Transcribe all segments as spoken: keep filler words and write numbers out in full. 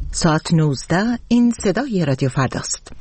ساعت نوزده، این صدای رادیو فرداست.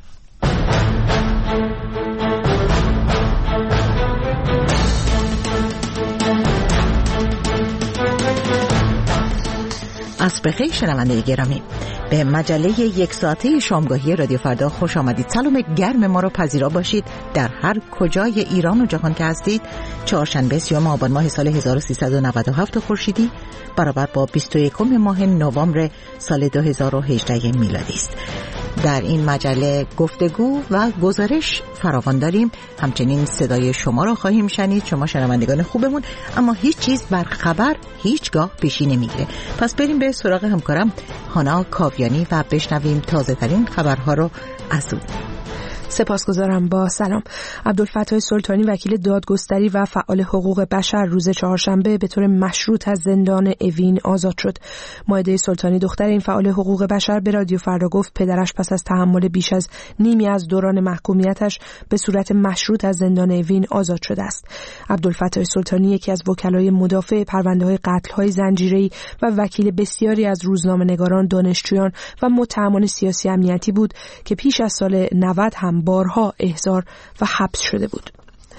از بخیر شنونده گرامی، به مجله یک ساعته شامگاهی رادیو فردا خوش آمدید. سلام گرم ما رو پذیرا باشید در هر کجای ایران و جهان که هستید. چهارشنبه سیوم آبان ماه سال هزار و سیصد و نود و هفت خورشیدی برابر با بیست و یکم ماه نوامبر سال دو هزار و هجده میلادی است. در این مجله گفتگو و گزارش فراوان داریم. همچنین صدای شما را خواهیم شنید، شما شنوندگان خوبمون. اما هیچ چیز بر خبر هیچگاه پیشی نمیگیره. پس بریم به سراغ همکارم هانا کاویانی و بشنویم تازه ترین خبرها رو از او. سپاسگزارم. با سلام. عبدالفتاح سلطانی وکیل دادگستری و فعال حقوق بشر روز چهارشنبه به طور مشروط از زندان اوین آزاد شد. مائده سلطانی دختر این فعال حقوق بشر به رادیو فردا گفت پدرش پس از تحمل بیش از نیمی از دوران محکومیتش به صورت مشروط از زندان اوین آزاد شده است. عبدالفتاح سلطانی یکی از وکلای مدافع پرونده‌های قتل‌های زنجیره‌ای و وکیل بسیاری از روزنامه‌نگاران، دانشجویان و متهمان سیاسی امنیتی بود که پیش از سال نود هم بارها احضار و حبس شده بود.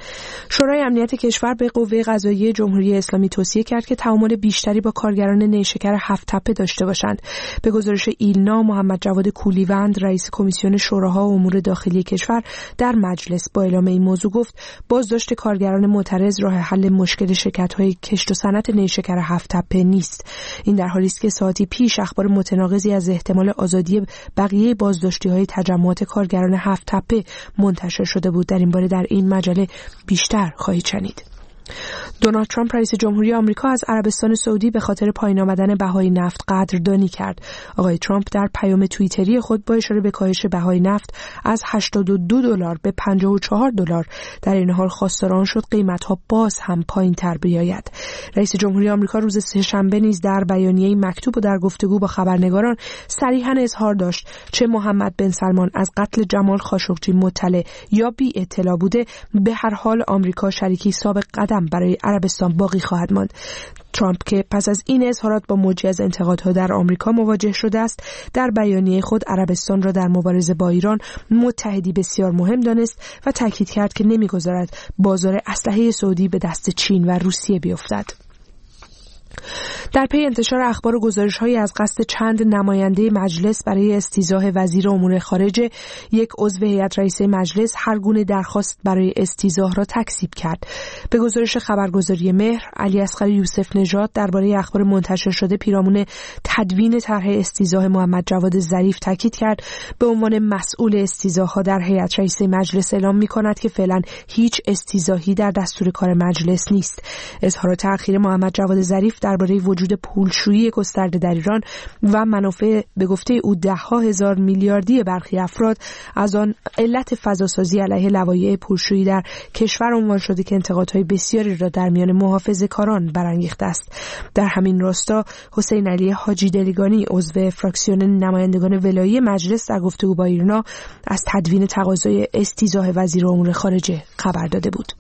شورای امنیت کشور به قوه قضاییه جمهوری اسلامی توصیه کرد که تعامل بیشتری با کارگران نیشکر هفت تپه داشته باشند. به گزارش ایلنا، محمد جواد کولیوند، رئیس کمیسیون شوراها و امور داخلی کشور در مجلس با اعلام این موضوع گفت بازداشت کارگران معترض راه حل مشکل شرکت‌های کشت و صنعت نیشکر هفت تپه نیست. این در حالی است که ساعتی پیش اخبار متناقضی از احتمال آزادی بقیه بازداشتی‌های تجمعات کارگران هفت تپه منتشر شده بود. در این باره در این مجله بیشتر خواهید شنید. دونالد ترامپ رئیس جمهوری آمریکا از عربستان سعودی به خاطر پایین آمدن بهای نفت قدردانی کرد. آقای ترامپ در پیام توییتری خود با اشاره به کاهش بهای نفت از هشتاد و دو دلار به پنجاه و چهار دلار در این حال خواستار آن شد قیمت‌ها باز هم پایین‌تر بیاید. رئیس جمهوری آمریکا روز سه‌شنبه نیز در بیانیه‌ای مکتوب و در گفتگو با خبرنگاران صریحاً اظهار داشت چه محمد بن سلمان از قتل جمال خاشقجی مطلع یا بی اطلاع بوده، به هر حال آمریکا شریکی ثابت قدم برای عربستان باقی خواهد ماند. ترامپ که پس از این اظهارات با موجی از انتقادها در آمریکا مواجه شده است، در بیانیه خود عربستان را در مبارزه با ایران متحدی بسیار مهم دانست و تاکید کرد که نمی‌گذارد بازار اسلحه سعودی به دست چین و روسیه بیفتد. در پی انتشار اخبار و گزارش‌هایی از قصد چند نماینده مجلس برای استیضاح وزیر امور خارجه، یک عضو هیئت رئیسه مجلس هر گونه درخواست برای استیضاح را تکذیب کرد. به گزارش خبرگزاری مهر، علی اصغر یوسف نژاد درباره اخبار منتشر شده پیرامون تدوین طرح استیضاح محمد جواد ظریف تاکید کرد به عنوان مسئول استیضاح‌ها در هیئت رئیسه مجلس اعلام می‌کند که فعلا هیچ استیضاحی در دستور کار مجلس نیست. اظهارات اخیر محمد جواد ظریف درباره وجود پولشویی گسترده در ایران و منافع به گفته او ده ها هزار میلیاردی برخی افراد از آن علت فضاسازی علیه لوایح پولشویی در کشور عنوان شده که انتقادهای بسیاری را در میان محافظه‌کاران برانگیخته است. در همین راستا حسین علی حاجی دلیگانی عضو فراکسیون نمایندگان ولایی مجلس در گفتگو با ایرنا از تدوین تقاضای استیضاح وزیر امور خارجه خبر داده بود.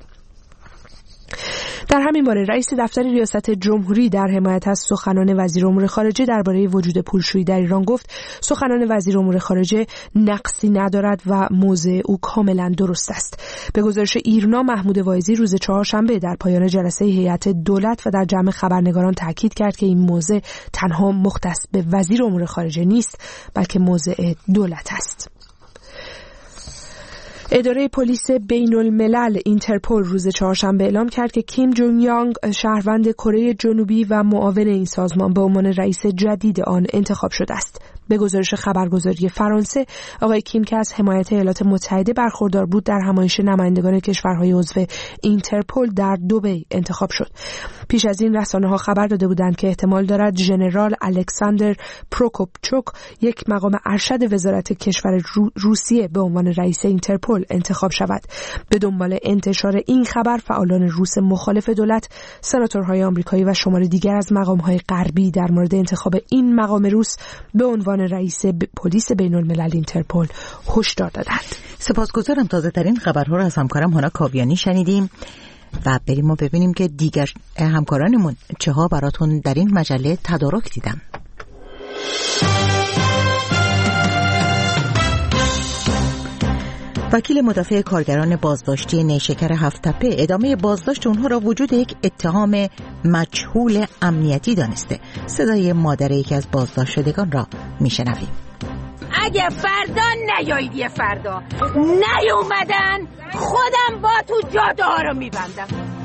در همین باره رئیس دفتر ریاست جمهوری در حمایت از سخنان وزیر امور خارجه درباره وجود پولشویی در ایران گفت سخنان وزیر امور خارجه نقصی ندارد و موضع او کاملا درست است. به گزارش ایرنا، محمود واعظی روز چهارشنبه در پایان جلسه هیئت دولت و در جمع خبرنگاران تاکید کرد که این موضع تنها مختص به وزیر امور خارجه نیست بلکه موضع دولت است. اداره پلیس بین الملل اینترپل روز چهارشنبه اعلام کرد که کیم جونگ یانگ شهروند کره جنوبی و معاون این سازمان به عنوان رئیس جدید آن انتخاب شده است. به گزارش خبرگزاری فرانسه، آقای کیم که از حمایت ایالات متحده برخوردار بود در همایش نمایندگان کشورهای عضو اینترپل در دبی انتخاب شد. پیش از این رسانه‌ها خبر داده بودند که احتمال دارد ژنرال الکساندر پروکوپچوک، یک مقام ارشد وزارت کشور روسیه، به عنوان رئیس اینترپل انتخاب شود. به دنبال انتشار این خبر، فعالان روس مخالف دولت، سناتورهای آمریکایی و شمار دیگر از مقام‌های غربی در مورد انتخاب این مقام روس به عنوان رئیس پلیس بین الملل اینترپل هشدار دادند. سپاسگزارم. تازه ترین خبرها را از همکارم هانا کاویانی شنیدیم و بریم و ببینیم که دیگر همکارانمون چه ها براتون در این مجله تدارک دیدن. وکیل مدافع کارگران بازداشتی نیشکر هفت تپه ادامه بازداشت اونها را وجود یک اتهام مجهول امنیتی دانسته. صدای مادر یکی از بازداشت شدگان را میشنویم. اگه فردا نیایید، یه فردا نیومدن خودم با تو جاده ها رو میبندم.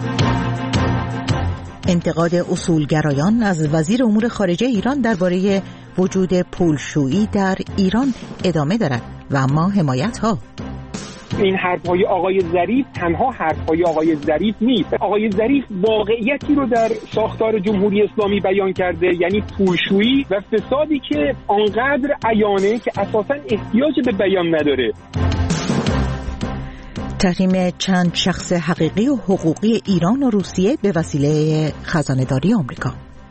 انتقاد اصولگرایان از وزیر امور خارجه ایران درباره وجود پولشویی در ایران ادامه دارد و اما حمایت ها. این حرفهای آقای ظریف تنها حرفهای آقای ظریف نیست. آقای ظریف واقعیتی رو در ساختار جمهوری اسلامی بیان کرده، یعنی پولشویی و فسادی که آنقدر عیانه که اساساً احتیاج به بیان نداره. تحریم چند شخص حقیقی و حقوقی ایران و روسیه به وسیله خزانه‌داری آمریکا.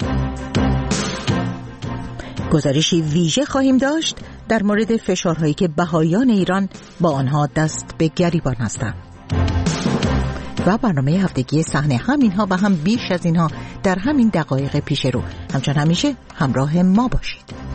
گزارشی ویژه خواهیم داشت در مورد فشارهایی که بهائیان ایران با آنها دست به گریبان هستند. و برنامه هفتگی صحنه، همینها و هم بیش از اینها در همین دقایق پیش رو. همچنان همیشه همراه ما باشید.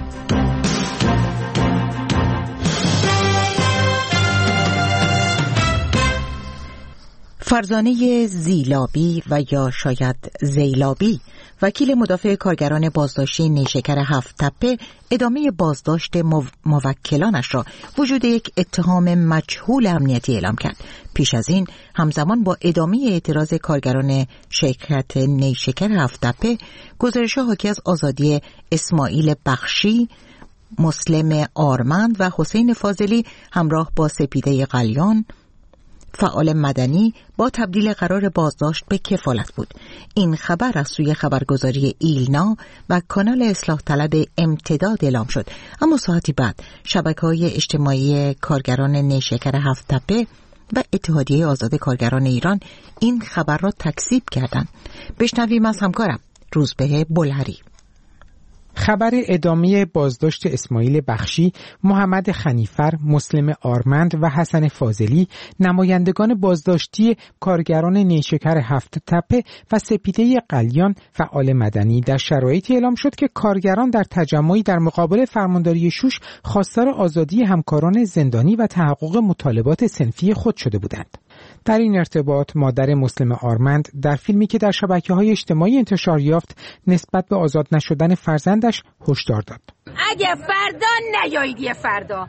فرزانه زیلابی و یا شاید زیلابی، وکیل مدافع کارگران بازداشتی نیشکر هفت تپه ادامه بازداشت مو... موکلانش را وجود یک اتهام مجهول امنیتی اعلام کرد. پیش از این همزمان با ادامه اعتراض کارگران شرکت نیشکر هفت تپه، گزارش‌ها حاکی از آزادی اسماعیل بخشی، مسلم آرمند و حسین فاضلی همراه با سپیده قلیان، فعال مدنی، با تبدیل قرار بازداشت به کفالت بود. این خبر از سوی خبرگزاری ایلنا و کانال اصلاح طلب امتداد اعلام شد، اما ساعتی بعد شبکه‌های اجتماعی کارگران نیشکر هفت تپه و اتحادیه آزاد کارگران ایران این خبر را تکذیب کردند. بشنویم از همکارم روزبه بلهری. خبر ادامه بازداشت اسماعیل بخشی، محمد خنیفر، مسلم آرمند و حسن فاضلی، نمایندگان بازداشتی کارگران نیشکر هفت تپه و سپیده قلیان، فعال مدنی، در شرایطی اعلام شد که کارگران در تجمعی در مقابل فرمانداری شوش خواستار آزادی همکاران زندانی و تحقق مطالبات صنفی خود شده بودند. در این ارتباط مادر مسلم آرمند در فیلمی که در شبکه‌های اجتماعی انتشار یافت نسبت به آزاد نشدن فرزندش هشدار داد. اگه فردا نیایید، یه فردا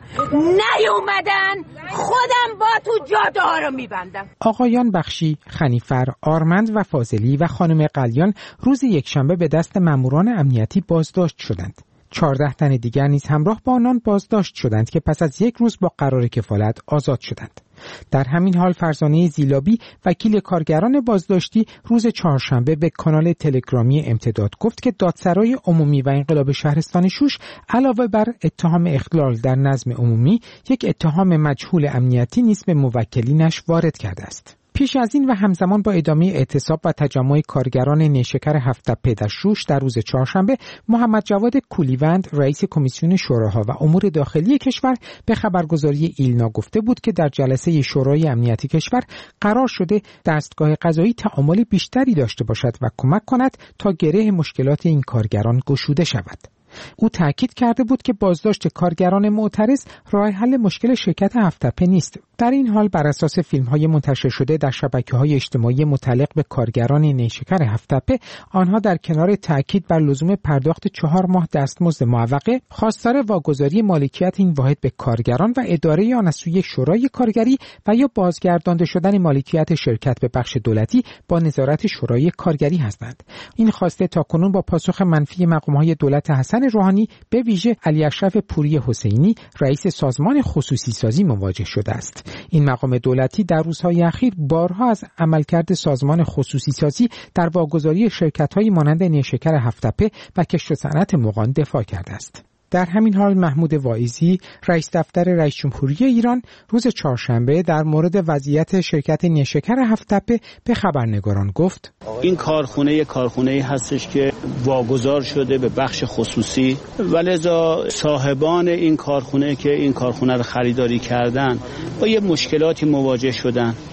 نیومدن خودم با تو جاده ها رو میبندم. آقایان بخشی، خنیفر، آرمند و فاضلی و خانم قلیان روز یکشنبه به دست ماموران امنیتی بازداشت شدند. چهارده تن دیگر نیز همراه با آنان بازداشت شدند که پس از یک روز با قرار کفالت آزاد شدند. در همین حال فرزانه زیلابی، وکیل کارگران بازداشتی، روز چهارشنبه به کانال تلگرامی امتداد گفت که دادسرای عمومی و انقلاب شهرستان شوش علاوه بر اتهام اخلال در نظم عمومی، یک اتهام مجهول امنیتی نیز به موکلینش وارد کرده است. پیش از این و همزمان با ادامه اعتصاب و تجمع کارگران نیشکر هفت تپه در شوش در روز چهارشنبه، محمد جواد کولیوند، رئیس کمیسیون شوراها و امور داخلی کشور، به خبرگزاری ایلنا گفته بود که در جلسه شورای امنیتی کشور قرار شده دستگاه قضایی تعامل بیشتری داشته باشد و کمک کند تا گره مشکلات این کارگران گشوده شود. او تاکید کرده بود که بازداشت کارگران معترض راه حل مشکل شرکت هفت تپه نیست. در این حال بر اساس فیلم‌های منتشر شده در شبکه‌های اجتماعی متعلق به کارگران نیشکر هفت تپه، آنها در کنار تاکید بر لزوم پرداخت چهار ماه دستمزد معوقه، خواستار واگذاری مالکیت این واحد به کارگران و اداره آن از سوی شورای کارگری و یا بازگردانده شدن مالکیت شرکت به بخش دولتی با نظارت شورای کارگری هستند. این خواسته تاکنون با پاسخ منفی مقام‌های دولت حسن روحانی، به ویژه علی اشرف پوری حسینی، رئیس سازمان خصوصی سازی، مواجه شده است. این مقام دولتی در روزهای اخیر بارها از عملکرد سازمان خصوصی سازی در واگذاری شرکت‌های مانند نیشکر هفت تپه و کشت و صنعت مغان دفاع کرده است. در همین حال محمود واعظی، رئیس دفتر رئیس جمهوری ایران، روز چهارشنبه در مورد وضعیت شرکت نیشکر هفت تپه به خبرنگاران گفت: این کارخونه یک کارخونه هستش که واگذار شده به بخش خصوصی و لذا صاحبان این کارخونه که این کارخونه رو خریداری کردن با یه مشکلاتی مواجه شدن.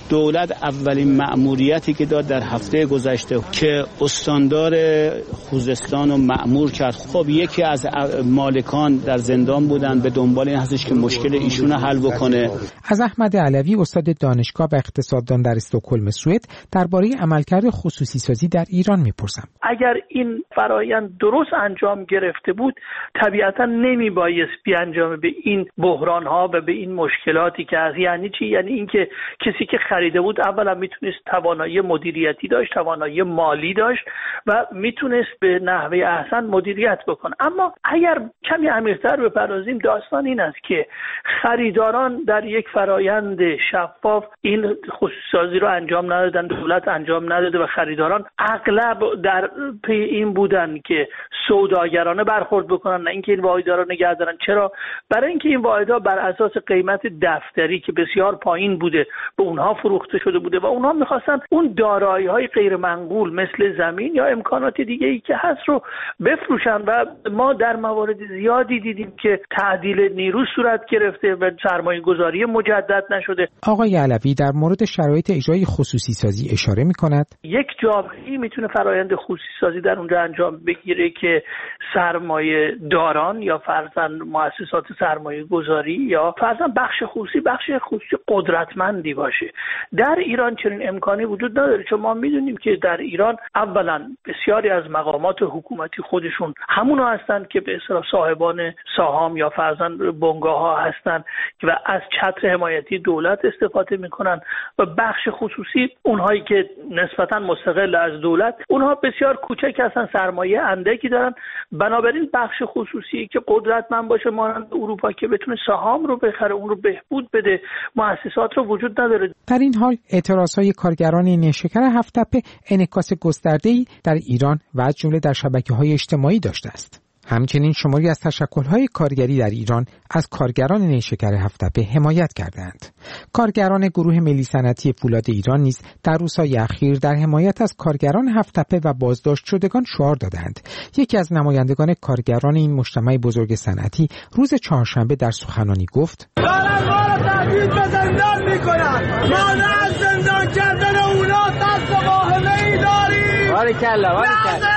دولت اولین مأموریتی که داد در هفته گذشته که استاندار خوزستان رو مأمور کرد. خب یکی از مالکان در زندان بودن، به دنبال این هستش که مشکل ایشون رو حل بکنه. از احمد علوی استاد دانشگاه و اقتصاددان در استکهلم سوئد درباره عملکرد خصوصی سازی در ایران میپرسم. اگر این فرآیند درست انجام گرفته بود طبیعتا نمیبایست بیانجامه به این بحران ها و به این مشکلاتی که از یعنی چی؟ یعنی اینکه کسی که خریده بود اولا میتونست توانایی مدیریتی داشت، توانایی مالی داشت و میتونست به نحوه احسن مدیریت بکنه. اما اگر کمی عمیق‌تر بپردازیم داستان این است که خریداران در یک فرایند شفاف این خصوصی سازی رو انجام ندادن، دولت انجام نداده و خریداران اغلب در پی این بودن که سوداگرانه برخورد بکنن، نه اینکه این واحدها رو نگه دارن. چرا؟ برای اینکه این واحدها بر اساس قیمت دفتری که بسیار پایین بوده به اونها فروخته شده بوده و اونها می‌خواستن اون دارایی‌های غیر منقول مثل زمین یا امکانات دیگه‌ای که هست رو بفروشن و ما در موارد زیادی دیدیم که تعدیل نیرو صورت گرفته و سرمایه‌گذاری مجدد نشده. آقای علوی در مورد شرایط اجرای خصوصی سازی اشاره می‌کند. یک جامعه‌ای میتونه فرآیند خصوصی سازی در اونجا انجام بگیره که سرمایه داران یا فرضاً مؤسسات سرمایه گذاری یا فرضاً بخش خصوصی بخش خصوصی قدرتمندی باشه. در ایران چنین امکانی وجود نداره، چون ما میدونیم که در ایران اولا بسیاری از مقامات حکومتی خودشون همونا هستند که به اصطلاح صاحبان سهام یا فرضاً بنگاه ها هستند و از چتر حمایتی دولت استفاده میکنن و بخش خصوصی اونهایی که نسبتاً مستقل از دولت اونها بسیار کوچک هستن، سرمایه اندکی دارن. بنابراین بخش خصوصی که قدرتمند باشه مانند اروپا که بتونه سهام رو بخره، اون رو بهبود بده، مؤسسات رو وجود نداره. در این حال اعتراضهای کارگران نیشکر هفت‌تپه انعکاس گسترده‌ای در ایران و از جمله در شبکه‌های اجتماعی داشته است. همچنین شماری از تشکل‌های کارگری در ایران از کارگران نیشکر هفت‌تپه حمایت کردند. کارگران گروه ملی صنعتی فولاد ایران نیز در روزهای اخیر در حمایت از کارگران هفت‌تپه و بازداشت شدگان شعار دادند. یکی از نمایندگان کارگران این مجتمع بزرگ صنعتی روز چهارشنبه در سخنرانی گفت: دارن ما را تهدید به زندان میکنن. ما نه از زندان کردن اونا دست واهمه‌ای داریم. باریکلا باریکلا.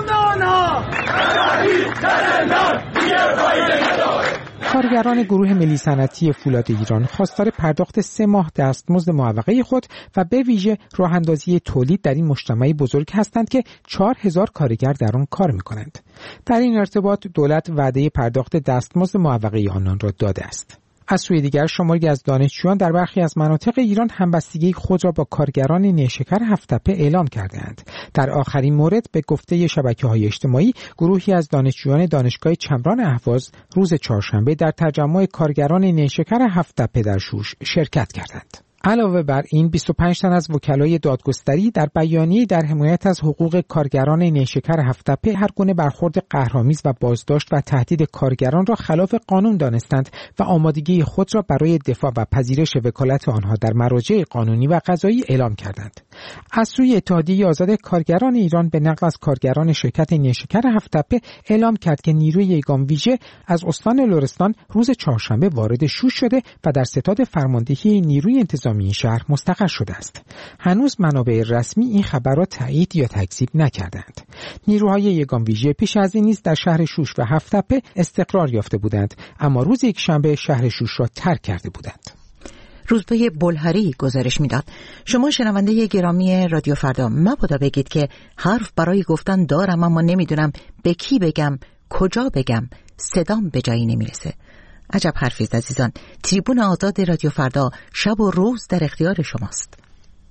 کارگران گروه ملی صنعتی فولاد ایران خواستار پرداخت سه ماه دستمزد معوقه خود و به ویژه راه اندازی تولید در این مجتمع بزرگ هستند که چهار هزار کارگر در آن کار می‌کنند. در این ارتباط دولت وعده پرداخت دستمزد معوقه آنان را داده است. از سوی دیگر شماری از دانشجویان در برخی از مناطق ایران همبستگی خود را با کارگران نیشکر هفت‌تپه اعلام کردند. در آخرین مورد به گفته شبکه‌های اجتماعی گروهی از دانشجویان دانشگاه چمران اهواز روز چهارشنبه در تجمع کارگران نیشکر هفت‌تپه در شوش شرکت کردند. علاوه بر این بیست و پنج تن از وکلای دادگستری در بیانیه در حمایت از حقوق کارگران نیشکر هفت‌تپه هر گونه برخورد قهرآمیز و بازداشت و تهدید کارگران را خلاف قانون دانستند و آمادگی خود را برای دفاع و پذیرش وکالت آنها در مراجع قانونی و قضایی اعلام کردند. از سوی اتحادیه آزاد کارگران ایران به نقل از کارگران شرکت نیشکر هفت‌تپه اعلام کرد که نیروی یگان ویژه از استان لرستان روز چهارشنبه وارد شوش شده و در ستاد فرماندهی نیروی انتظامی این شهر مستقر شده است. هنوز منابع رسمی این خبر را تایید یا تکذیب نکردند. نیروهای یگان ویژه پیش از این نیز در شهر شوش و هفت‌تپه استقرار یافته بودند، اما روز یکشنبه شهر شوش را ترک کرده بودند. روزبه بلهری گزارش میداد. شما شنونده گرامی رادیو فردا مبادا بگید که حرف برای گفتن دارم اما نمیدونم به کی بگم، کجا بگم، صدام به جایی نمیرسه. عجب حرفیست عزیزان. تریبون آزاد رادیو فردا شب و روز در اختیار شماست.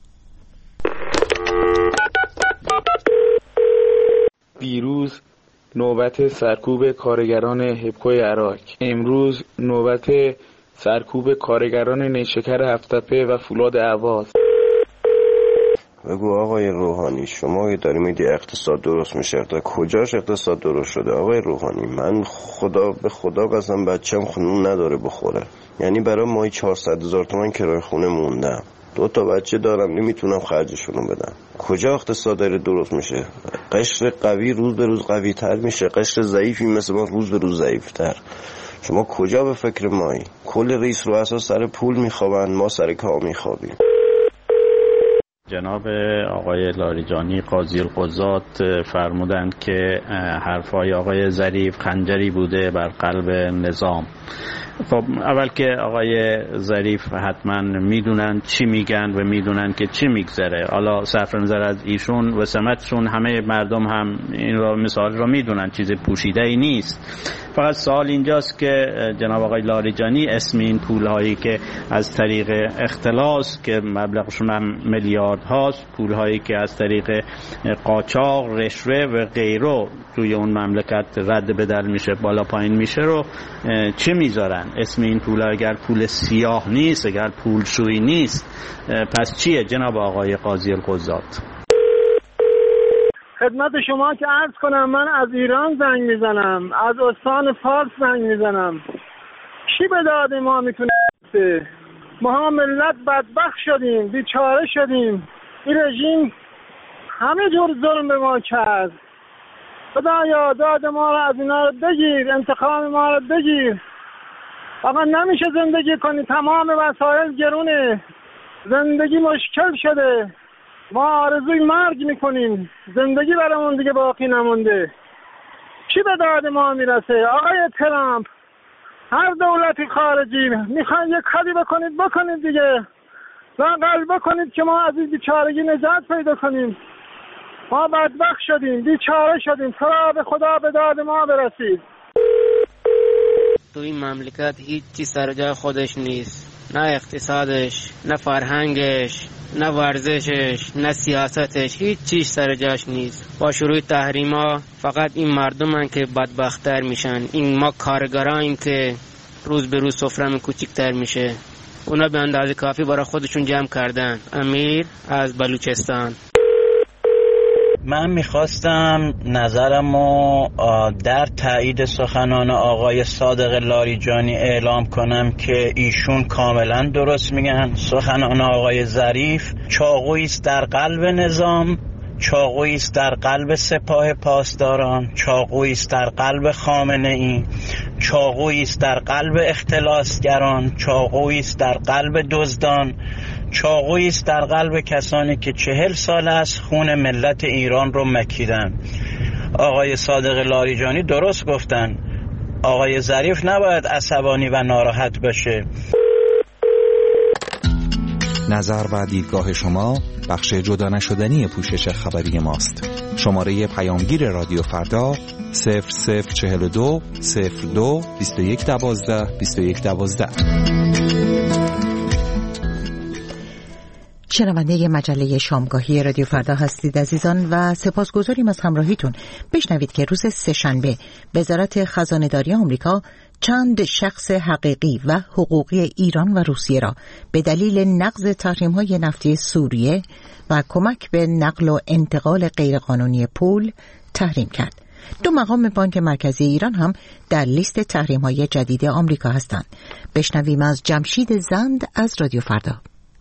دیروز نوبت سرکوب کارگران هپکو عراق، امروز نوبت سرکوب کارگران نیشکر هفت‌تپه و فولاد اهواز. بگو آقای روحانی، شما داری میگی اقتصاد درست میشه، کجاش اقتصاد درست شده آقای روحانی؟ من خدا به خدا قسم بچه‌م خونون نداره بخوره، یعنی برای ماهی چهارصد هزار تومان کرایه خونه موندم، دو تا بچه دارم نمیتونم خرجشونو بدم. کجا اقتصاد داره درست میشه؟ قشر قوی روز به روز قوی تر میشه، قشر ضعیفی مثل ما روز به روز ضعیف تر. شما کجا به فکر مایی؟ کل رئیس رؤسا سر پول میخوابن، ما سر کار میخوابیم. جناب آقای لاریجانی قاضی القضات فرمودند که حرفای آقای ظریف خنجری بوده بر قلب نظام. خب اول که آقای ظریف حتما میدونن چی میگن و میدونن که چی میگذره. حالا صرف نظر از ایشون و سمتشون همه مردم هم این را مثال را میدونن، چیز پوشیده ای نیست. فقط سوال اینجاست که جناب آقای لاریجانی اسم این پول هایی که از طریق اختلاس که مبلغشون هم میلیارد هاست، پول هایی که از طریق قاچاق، رشوه و غیره توی اون مملکت رد بدل میشه، بالا پایین میشه، رو چه میذارن؟ اسم این پول اگر پول سیاه نیست، اگر پول شویی نیست، پس چیه جناب آقای قاضی القضات؟ خدمت شما که عرض کنم، من از ایران زنگ میزنم، از استان فارس زنگ میزنم. چی به داد ما میتونه؟ ما ملت بدبخت شدیم، بیچاره شدیم. این رژیم همه جور ظلم به ما کرد. خدایا داد ما رو از اینا رو بگیر، انتقام ما رو بگیر. آقا نمیشه زندگی کنی، تمام وسایل گرونه، زندگی مشکل شده، ما آرزوی مرگ میکنیم، زندگی برامون دیگه باقی نمونده. چی به داد ما میرسه؟ آقای ترامپ، هر دولتی خارجی میخواین یک کاری بکنید بکنید دیگه، لااقل بکنید که ما از این بیچارگی نجات پیدا کنیم. ما بدبخت شدیم، بیچاره شدیم، خدا به خدا به داد ما برسید. تو این مملکت هیچ چیز سر جای خودش نیست، نه اقتصادش، نه فرهنگش، نه ورزشش، نه سیاستش، هیچ چیز سر جاش نیست. با شروع تحریما فقط این مردمن که بدبخت‌تر میشن، این ما کارگراییم که روز به روز سفرمون کوچیک‌تر میشه. اونا به اندازه کافی برای خودشون جمع کردن. امیر از بلوچستان. من میخواستم نظرمو در تایید سخنان آقای صادق لاریجانی اعلام کنم که ایشون کاملا درست میگن. سخنان آقای ظریف چاقویی است در قلب نظام، چاقویی است در قلب سپاه پاسداران، چاقویی است در قلب خامنه‌ای، چاقویی است در قلب اختلاسگران، چاقویی است در قلب دزدان، چاقویی است در قلب کسانی که چهل سال از خون ملت ایران رو مکیدن. آقای صادق لاریجانی درست گفتن، آقای ظریف نباید عصبانی و ناراحت بشه. نظر و دیدگاه شما بخش جدا نشدنی پوشش خبری ماست. شماره پیامگیر رادیو فردا صفر صفر چهل و دو صفر دو بیست و یک دوازده بیست و یک دوازده. شنونده مجله شامگاهی رادیو فردا هستید عزیزان و سپاسگزاریم از همراهیتون. بشنوید که روز سه‌شنبه وزارت خزانه‌داری آمریکا چند شخص حقیقی و حقوقی ایران و روسیه را به دلیل نقض تحریم‌های نفتی سوریه و کمک به نقل و انتقال غیرقانونی پول تحریم کرد. دو مقام بانک مرکزی ایران هم در لیست تحریم‌های جدید آمریکا هستند. بشنویم از جمشید زند از رادیو فردا.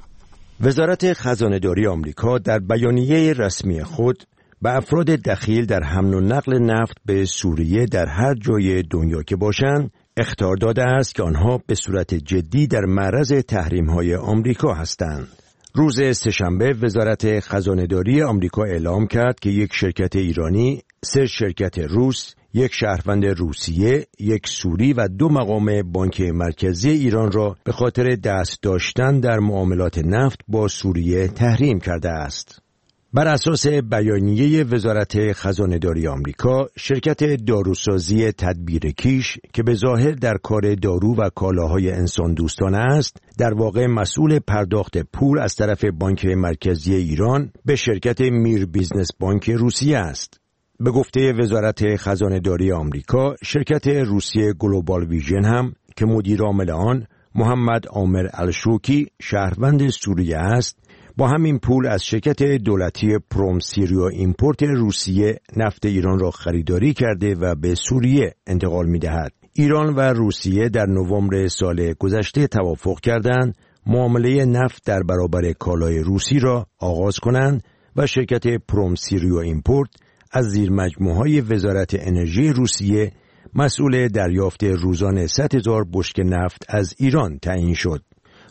وزارت خزانه‌داری آمریکا در بیانیه رسمی خود به افراد دخیل در حمل و نقل نفت به سوریه در هر جای دنیا که باشند اخطار داده است که آنها به صورت جدی در معرض تحریم‌های آمریکا هستند. روز سه‌شنبه وزارت خزانه‌داری آمریکا اعلام کرد که یک شرکت ایرانی، سه شرکت روس، یک شهروند روسیه، یک سوری و دو مقام بانک مرکزی ایران را به خاطر دست داشتن در معاملات نفت با سوریه تحریم کرده است. بر اساس بیانیه وزارت خزانه‌داری آمریکا، شرکت داروسازی تدبیر کیش که به ظاهر در کار دارو و کالاهای انسان دوستانه است، در واقع مسئول پرداخت پول از طرف بانک مرکزی ایران به شرکت میر بیزنس بانک روسیه است. به گفته وزارت خزانه‌داری آمریکا، شرکت روسیه گلوبال ویژن هم که مدیر عامل آن محمد عامر الشوکی شهروند سوریه است، با همین پول از شرکت دولتی پروم سیریو ایمپورت روسیه نفت ایران را خریداری کرده و به سوریه انتقال می‌دهد. ایران و روسیه در نوامبر سال گذشته توافق کردند معامله نفت در برابر کالای روسی را آغاز کنند و شرکت پروم سیریو ایمپورت از زیر مجموعه‌های وزارت انرژی روسیه مسئول دریافت روزانه صد هزار بشکه نفت از ایران تعیین شد.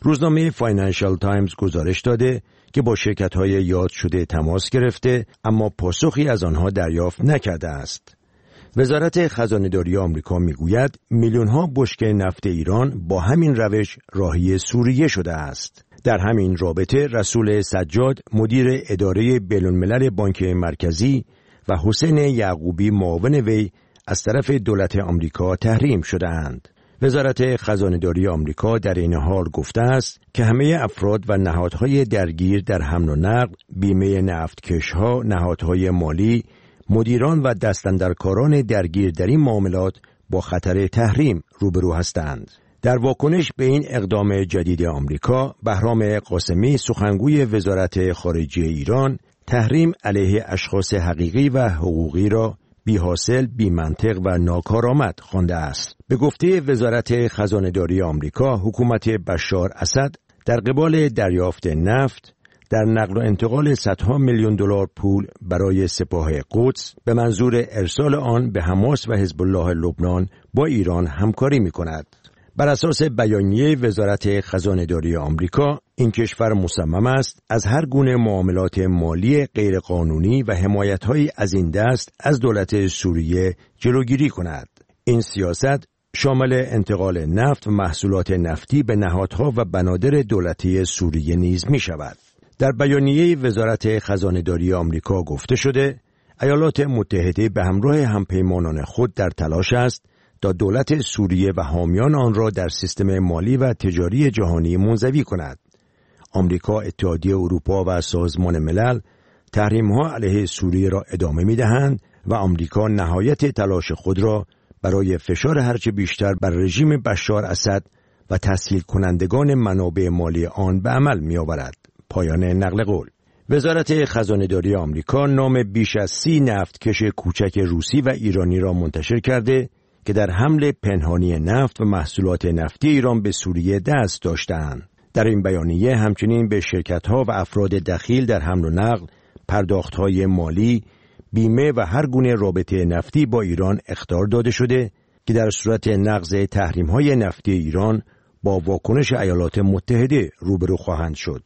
روزنامه فاینانشال تایمز گزارش داده که با شرکت‌های یاد شده تماس گرفته اما پاسخی از آنها دریافت نکرده است. وزارت خزانه‌داری آمریکا میگوید میلیون‌ها بشکه نفت ایران با همین روش راهی سوریه شده است. در همین رابطه رسول سجاد مدیر اداره بین‌الملل بانک مرکزی و حسین یعقوبی معاون وی از طرف دولت آمریکا تحریم شده‌اند. وزارت خزانه‌داری آمریکا در این حال گفته است که همه افراد و نهادهای درگیر در حمل و نقل، بیمه نفتکش‌ها، نهادهای مالی، مدیران و دستاندرکاران درگیر در این معاملات با خطر تحریم روبرو هستند. در واکنش به این اقدام جدید آمریکا، بهرام قاسمی سخنگوی وزارت خارجه ایران تحریم علیه اشخاص حقیقی و حقوقی را بی‌حاصل، بی‌منطق و ناکارآمد خوانده است. به گفته وزارت خزانه‌داری آمریکا، حکومت بشار اسد در قبال دریافت نفت در نقل و انتقال صدها میلیون دلار پول برای سپاه قدس به منظور ارسال آن به حماس و حزب الله لبنان با ایران همکاری می‌کند. بر اساس بیانیه وزارت خزانه‌داری آمریکا، این کشور مصمم است از هر گونه معاملات مالی غیرقانونی و حمایت‌های از این دست از دولت سوریه جلوگیری کند. این سیاست شامل انتقال نفت و محصولات نفتی به نهادها و بنادر دولتی سوریه نیز می‌شود. در بیانیه وزارت خزانه‌داری آمریکا گفته شده، ایالات متحده به همراه همپیمانان خود در تلاش است تا دولت سوریه و حامیان آن را در سیستم مالی و تجاری جهانی منزوی کند. آمریکا، اتحادیه اروپا و سازمان ملل تحریم‌ها علیه سوریه را ادامه می‌دهند و آمریکا نهایت تلاش خود را برای فشار هرچه بیشتر بر رژیم بشار اسد و تسهیل کنندگان منابع مالی آن به عمل می‌آورد. پایان نقل قول. وزارت خزانه‌داری آمریکا نام بیش از سی نفتکش کوچک روسی و ایرانی را منتشر کرده که در حمل پنهانی نفت و محصولات نفتی ایران به سوریه دست داشتند. در این بیانیه همچنین به شرکت‌ها و افراد دخیل در حمل و نقل، پرداخت‌های مالی، بیمه و هر گونه رابطه نفتی با ایران اخطار داده شده که در صورت نقض تحریم‌های نفتی ایران با واکنش ایالات متحده روبرو خواهند شد.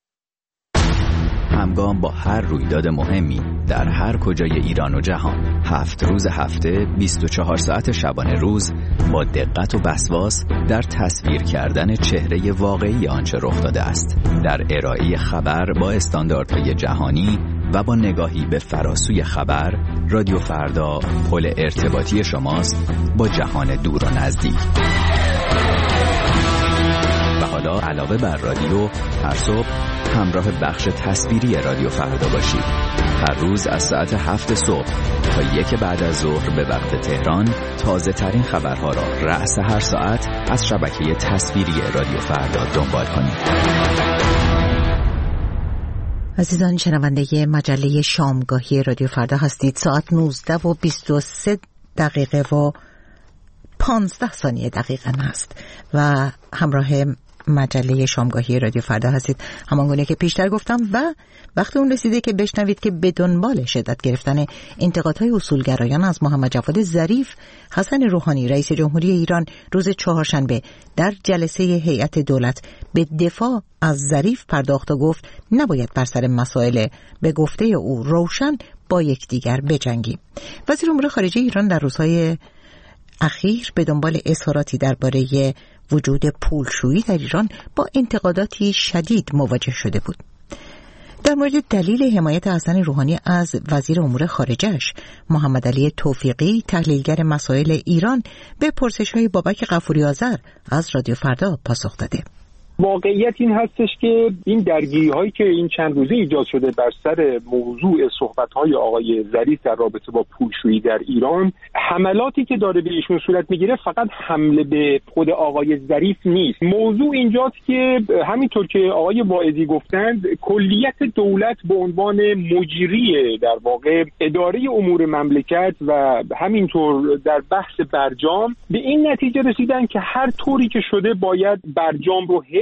همگام با هر رویداد مهمی در هر کجای ایران و جهان، هفت روز هفته، بیست و چهار ساعت شبانه روز، با دقت و وسواس در تصویر کردن چهره واقعی آنچه رخ داده است، در ارائه خبر با استانداردهای جهانی و با نگاهی به فراسوی خبر، رادیو فردا پل ارتباطی شماست با جهان دور و نزدیک. و حالا علاوه بر رادیو، هر صبح همراه بخش تصویری رادیو فردا باشید. هر روز از ساعت هفت صبح تا یک بعد از ظهر به وقت تهران، تازه ترین خبرها را رأس هر ساعت از شبکه تصویری رادیو فردا دنبال کنید. عزیزان شنونده مجله شامگاهی رادیو فردا هستید. ساعت نوزده و بیست و سه دقیقه و پانزده ثانیه دقیقا هست و همراه مجله شامگاهی رادیو فردا هستید. همانگونه که پیشتر گفتم و وقت اون رسیده که بشنوید که به دنبال شدت گرفتن انتقادهای اصولگرایان از محمد جواد ظریف، حسن روحانی رئیس جمهوری ایران روز چهارشنبه در جلسه هیئت دولت به دفاع از ظریف پرداخت و گفت نباید بر سر مسائل به گفته او روشن با یکدیگر بجنگیم. وزیر امور خارجه ایران در روزهای اخیر به دنبال اظهاراتی درباره وجود پولشویی در ایران با انتقاداتی شدید مواجه شده بود. در مورد دلیل حمایت حسن روحانی از وزیر امور خارجه‌اش، محمد علی توفیقی تحلیلگر مسائل ایران به پرسش‌های بابک غفوری آذر از رادیو فردا پاسخ داده. واقعیت این هستش که این درگیری هایی که این چند روزه ایجاد شده بر سر موضوع صحبت های آقای ظریف در رابطه با پولشویی در ایران، حملاتی که داره به ایشون صورت میگیره فقط حمله به خود آقای ظریف نیست. موضوع اینجاست که همینطور که آقای واعظی گفتند، کلیت دولت به عنوان مجری در واقع اداره امور مملکت و همینطور در بحث برجام به این نتیجه رسیدن که هر طوری که شده باید برجام رو حفظ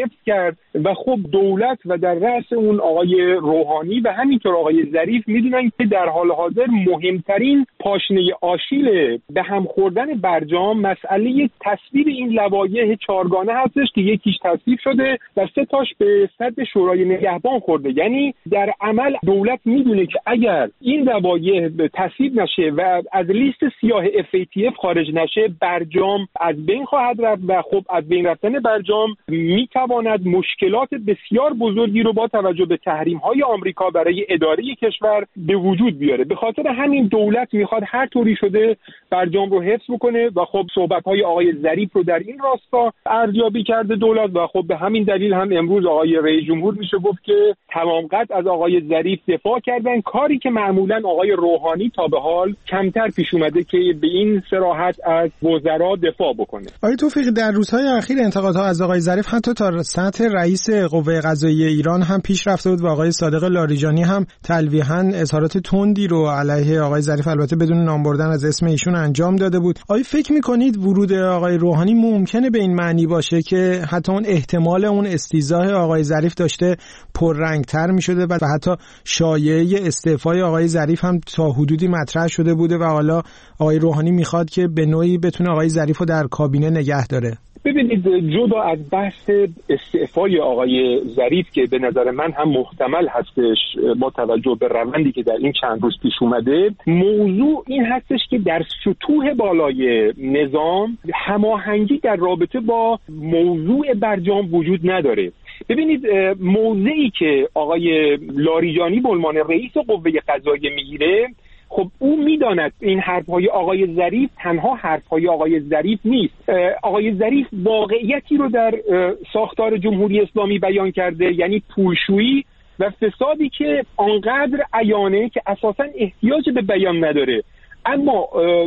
حفظ کرد و خب دولت و در رأس اون آقای روحانی و همینطور آقای ظریف میدونن که در حال حاضر مهمترین پاشنه آشیل به هم خوردن برجام مسئله تصویب این لوایح چهارگانه هستش که یکیش تصویب شده و سه تاش به صدر شورای نگهبان خورده. یعنی در عمل دولت میدونه که اگر این لوایح تصویب نشه و از لیست سیاه اف ای تی اف خارج نشه برجام از بین خواهد رفت و خب از بین رفتن برجام میتواند مشکلات بسیار بزرگی رو با توجه به تحریم‌های آمریکا برای اداره کشور به وجود بیاره. به خاطر همین دولت میخواد هر طوری شده برجام رو حفظ بکنه و خب صحبت‌های آقای ظریف رو در این راستا ارزیابی کرده دولت و خب به همین دلیل هم امروز آقای رئیس جمهور میشه گفت که تمام قد از آقای ظریف دفاع کردن، کاری که معمولاً آقای روحانی تا به حال کمتر پیش اومده که به این صراحت از وزرا دفاع بکنه. آقای توفیقی، در روزهای اخیر انتقادها از آقای ظریف حتی تا سطح رئیس قوه قضاییه ایران هم پیش رفته بود و آقای صادق لاریجانی هم تلویحاً اظهارات تندی رو علیه آقای ظریف البته بدون نام بردن از اسم ایشون انجام داده بود. آیا فکر می‌کنید ورود آقای روحانی ممکنه به این معنی باشه که حتی اون احتمال اون استیضاح آقای ظریف داشته پررنگ‌تر می‌شده و حتی شایعه استعفای آقای ظریف هم تا حدودی مطرح شده بوده و حالا آقای روحانی می‌خواد که به نوعی بتونه آقای ظریف رو در کابینه نگه داره؟ ببینید، جدا از بحث استعفای آقای ظریف که به نظر من هم محتمل هستش با توجه به روندی که در این چند روز پیش اومده، موضوع این هستش که در سطوح بالای نظام هماهنگی در رابطه با موضوع برجام وجود نداره. ببینید، موضعی که آقای لاریجانی به عنوان رئیس قوه قضاییه میگیره، خب او میداند این حرفهای آقای ظریف تنها حرفهای آقای ظریف نیست. آقای ظریف واقعیتی رو در ساختار جمهوری اسلامی بیان کرده، یعنی پولشویی و فسادی که آنقدر عیانه که اساساً احتیاج به بیان نداره، اما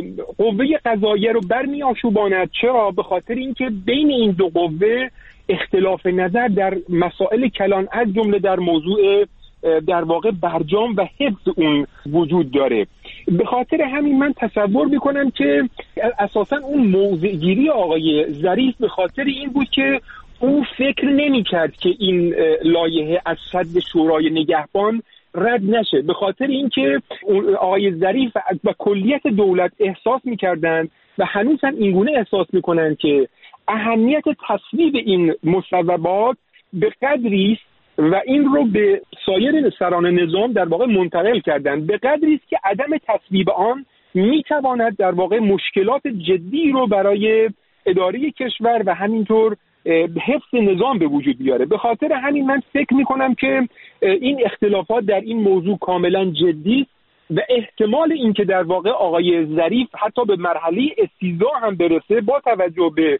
قوه قضاییه رو برمی آشوباند. چرا؟ به خاطر اینکه بین این دو قوه اختلاف نظر در مسائل کلان از جمله در موضوع در واقع برجام و حفظ اون وجود داره. به خاطر همین من تصور میکنم که اساساً اون موضعگیری آقای ظریف به خاطر این بود که او فکر نمی‌کرد که این لایحه از صدر شورای نگهبان رد نشه، به خاطر اینکه آقای ظریف و کلیت دولت احساس می‌کردند و هنوز هم اینگونه احساس می‌کنند که اهمیت تصویب این مصوبات به قدری است و این رو به سایر سران نظام در واقع منتقل کردن، به قدری است که عدم تصویب آن میتواند در واقع مشکلات جدی رو برای اداره کشور و همینطور حفظ نظام به وجود بیاره. به خاطر همین من فکر میکنم که این اختلافات در این موضوع کاملا جدی و احتمال این که در واقع آقای ظریف حتی به مرحله استیضاح هم برسه با توجه به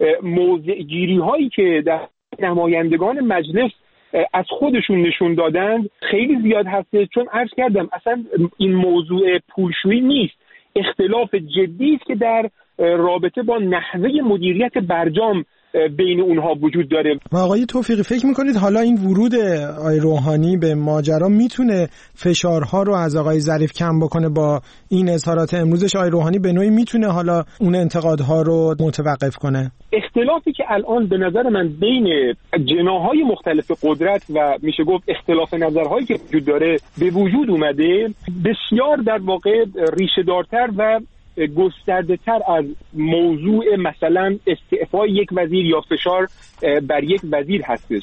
موضع گیری هایی که در نمایندگان مجلس از خودشون نشون دادند خیلی زیاد هسته، چون عرض کردم اصلا این موضوع پولشویی نیست، اختلاف جدی است که در رابطه با نحوه مدیریت برجام بین اونها وجود داره. و آقای توفیقی، فکر میکنید حالا این ورود آقای روحانی به ماجرا میتونه فشارها رو از آقای ظریف کم بکنه؟ با این اظهارات امروزش آقای روحانی به نوعی میتونه حالا اون انتقادها رو متوقف کنه؟ اختلافی که الان به نظر من بین جناح‌های مختلف قدرت و میشه گفت اختلاف نظرهایی که وجود داره به وجود اومده، بسیار در واقع ریشه دارتر و گسترده تر از موضوع مثلا استعفای یک وزیر یا فشار بر یک وزیر هستش.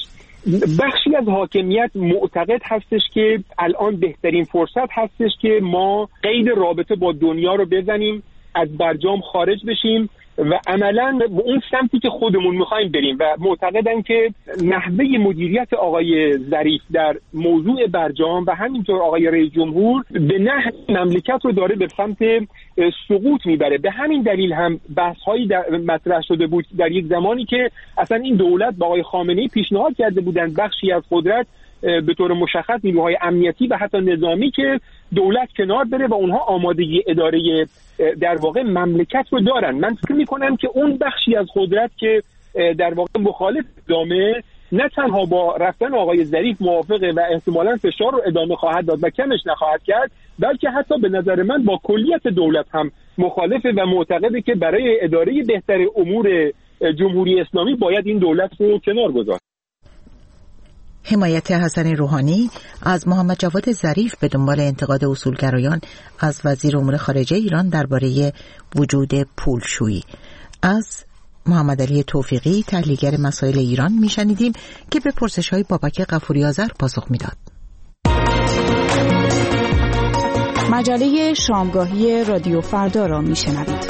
بخشی از حاکمیت معتقد هستش که الان بهترین فرصت هستش که ما قید رابطه با دنیا رو بزنیم، از برجام خارج بشیم و عملاً به اون سمتی که خودمون میخوایم بریم و معتقدن که نحوه مدیریت آقای ظریف در موضوع برجام و همینطور آقای رئیس جمهور به نحو مملکت رو داره به سمت سقوط میبره. به همین دلیل هم بحث‌هایی مطرح شده بود در یک زمانی که اصلا این دولت با آقای خامنه‌ای پیشنهاد کرده بودند بخشی از قدرت به طور مشخص نیروهای امنیتی و حتی نظامی که دولت کنار بره و اونها آمادگی اداره در واقع مملکت رو دارن. من فکر میکنم که اون بخشی از قدرت که در واقع مخالف ادامه، نه تنها با رفتن آقای ظریف موافقه و احتمالاً فشار رو ادامه خواهد داد و کمش نخواهد کرد، بلکه حتی به نظر من با کلیت دولت هم مخالفه و معتقده که برای اداره بهتر امور جمهوری اسلامی باید این دولت رو کنار گذاشت. حمایت حسن روحانی از محمد جواد ظریف به دنبال انتقاد اصولگرایان از وزیر امور خارجه ایران درباره وجود پولشویی. از محمد علی توفیقی تحلیلگر مسائل ایران میشنیدیم که به پرسش‌های بابک غفوری آذر پاسخ میداد. مجله شامگاهی رادیو فردا را میشنوید.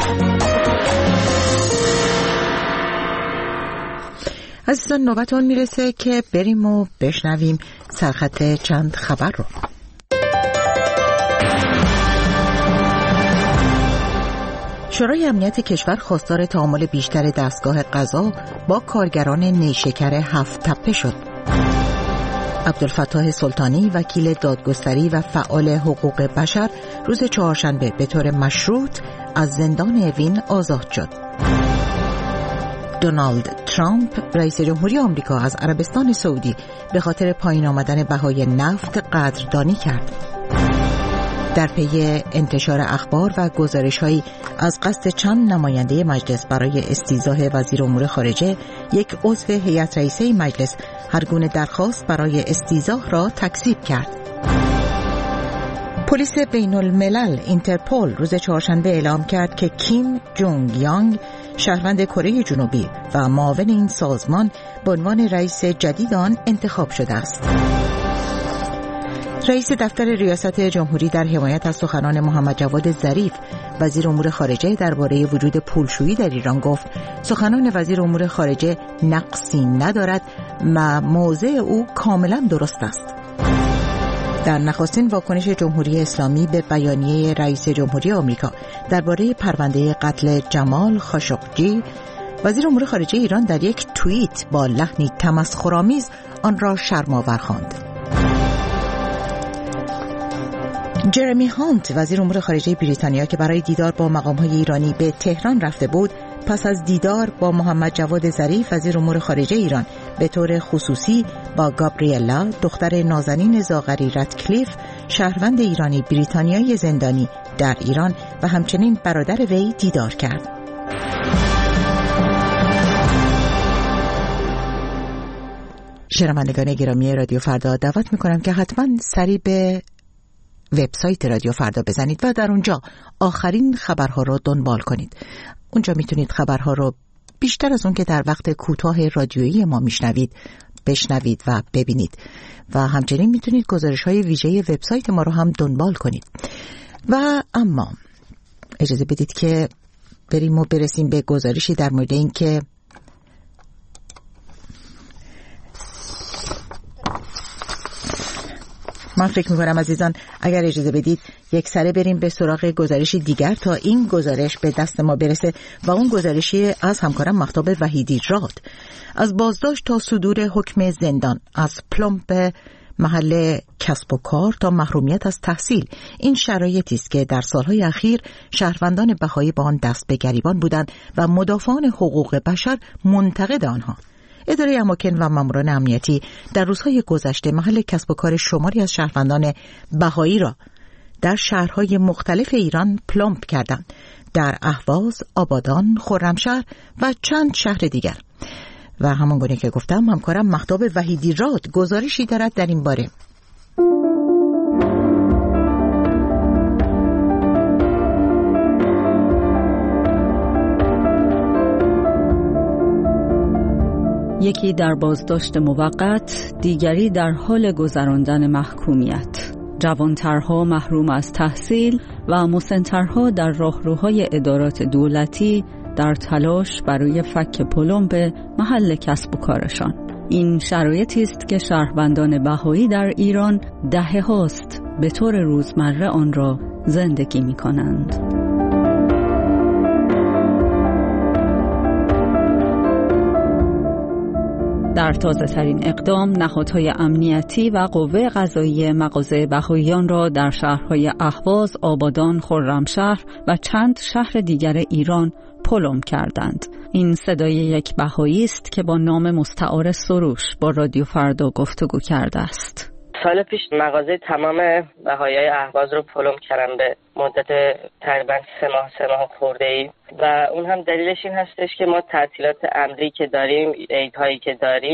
عزیزان نوبت اون میرسه که بریم و بشنویم سرخط چند خبر رو. شورای امنیت کشور خواستار تعامل بیشتر دستگاه قضا با کارگران نیشکر هفت تپه شد. عبدالفتاح سلطانی وکیل دادگستری و فعال حقوق بشر روز چهارشنبه به طور مشروط از زندان اوین آزاد شد. دونالد ترامپ رئیس جمهوری آمریکا از عربستان سعودی به خاطر پایین آمدن بهای نفت قدردانی کرد. در پی انتشار اخبار و گزارش‌هایی از قصد چند نماینده مجلس برای استیضاح وزیر امور خارجه، یک عضو هیئت رئیسه مجلس هر گونه درخواست برای استیضاح را تکذیب کرد. پلیس بین الملل اینترپول روز چهارشنبه اعلام کرد که کیم جونگ یانگ شهروند کره جنوبی و معاون این سازمان به عنوان رئیس جدید آن انتخاب شده است. رئیس دفتر ریاست جمهوری در حمایت از سخنان محمد جواد ظریف وزیر امور خارجه درباره وجود پولشویی در ایران گفت سخنان وزیر امور خارجه نقصی ندارد و موضع او کاملا درست است. در نخستین واکنش جمهوری اسلامی به بیانیه رئیس جمهوری آمریکا درباره پرونده قتل جمال خاشقجی، وزیر امور خارجه ایران در یک توییت با لحنی تمسخرآمیز آن را شرم‌آور خواند. جرمی هانت وزیر امور خارجه بریتانیا که برای دیدار با مقام‌های ایرانی به تهران رفته بود، پس از دیدار با محمد جواد ظریف وزیر امور خارجه ایران به طور خصوصی با گابریلا دختر نازنین زاغری رتکلیف شهروند ایرانی بریتانیایی زندانی در ایران و همچنین برادر وی دیدار کرد. شنوندگان گرامی رادیو فردا دعوت می‌کنم که حتما سری به وبسایت رادیو فردا بزنید و در اونجا آخرین خبرها رو دنبال کنید. اونجا میتونید خبرها رو بیشتر از اون که در وقت کوتاه رادیویی ما میشنوید بشنوید و ببینید و همچنین میتونید گزارش‌های ویژه وبسایت ما رو هم دنبال کنید. و اما اجازه بدید که بریم و برسیم به گزارشی در مورد این که من فکر می‌کنم عزیزان اگر اجازه بدید یک سره بریم به سراغ گزارشی دیگر تا این گزارش به دست ما برسه و اون گزارشی از همکارم مهتاب وحیدی راد. از بازداشت تا صدور حکم زندان، از پلمپ محل کسب و کار تا محرومیت از تحصیل، این شرایطی است که در سالهای اخیر شهروندان بهایی با آن دست به گریبان بودند و مدافعان حقوق بشر منتقد آنها. اداره اماکن و ماموران امنیتی در روزهای گذشته محل کسب و کار شماری از شهروندان بهایی را در شهرهای مختلف ایران پلمپ کردند، در اهواز، آبادان، خرمشهر و چند شهر دیگر. و همان گونه که گفتم همکارم مهتاب وحیدی راد گزارشی دارد در این باره. یکی در بازداشت موقت، دیگری در حال گذراندن محکومیت. جوانترها محروم از تحصیل و مسنترها در راهروهای ادارات دولتی در تلاش برای فک پلمپ به محل کسب و کارشان. این شرایطی است که شهروندان بهایی در ایران دهه هاست به طور روزمره آن را زندگی می کنند. در تازه ترین اقدام، نهادهای امنیتی و قوه قضاییه مغازه بهاییان را در شهرهای اهواز، آبادان، خرمشهر و چند شهر دیگر ایران پلمپ کردند. این صدای یک بهایی است که با نام مستعار سروش با رادیو فردا گفتگو کرده است. سال پیش مغازه تمام بهاییای اهواز رو پلمپ کردن به مدت تقریبا سه ماه سه ماه خورده‌ای و اون هم دلیلش این هستش که ما تعطیلات عمدی که داریم، عیدهایی که داریم،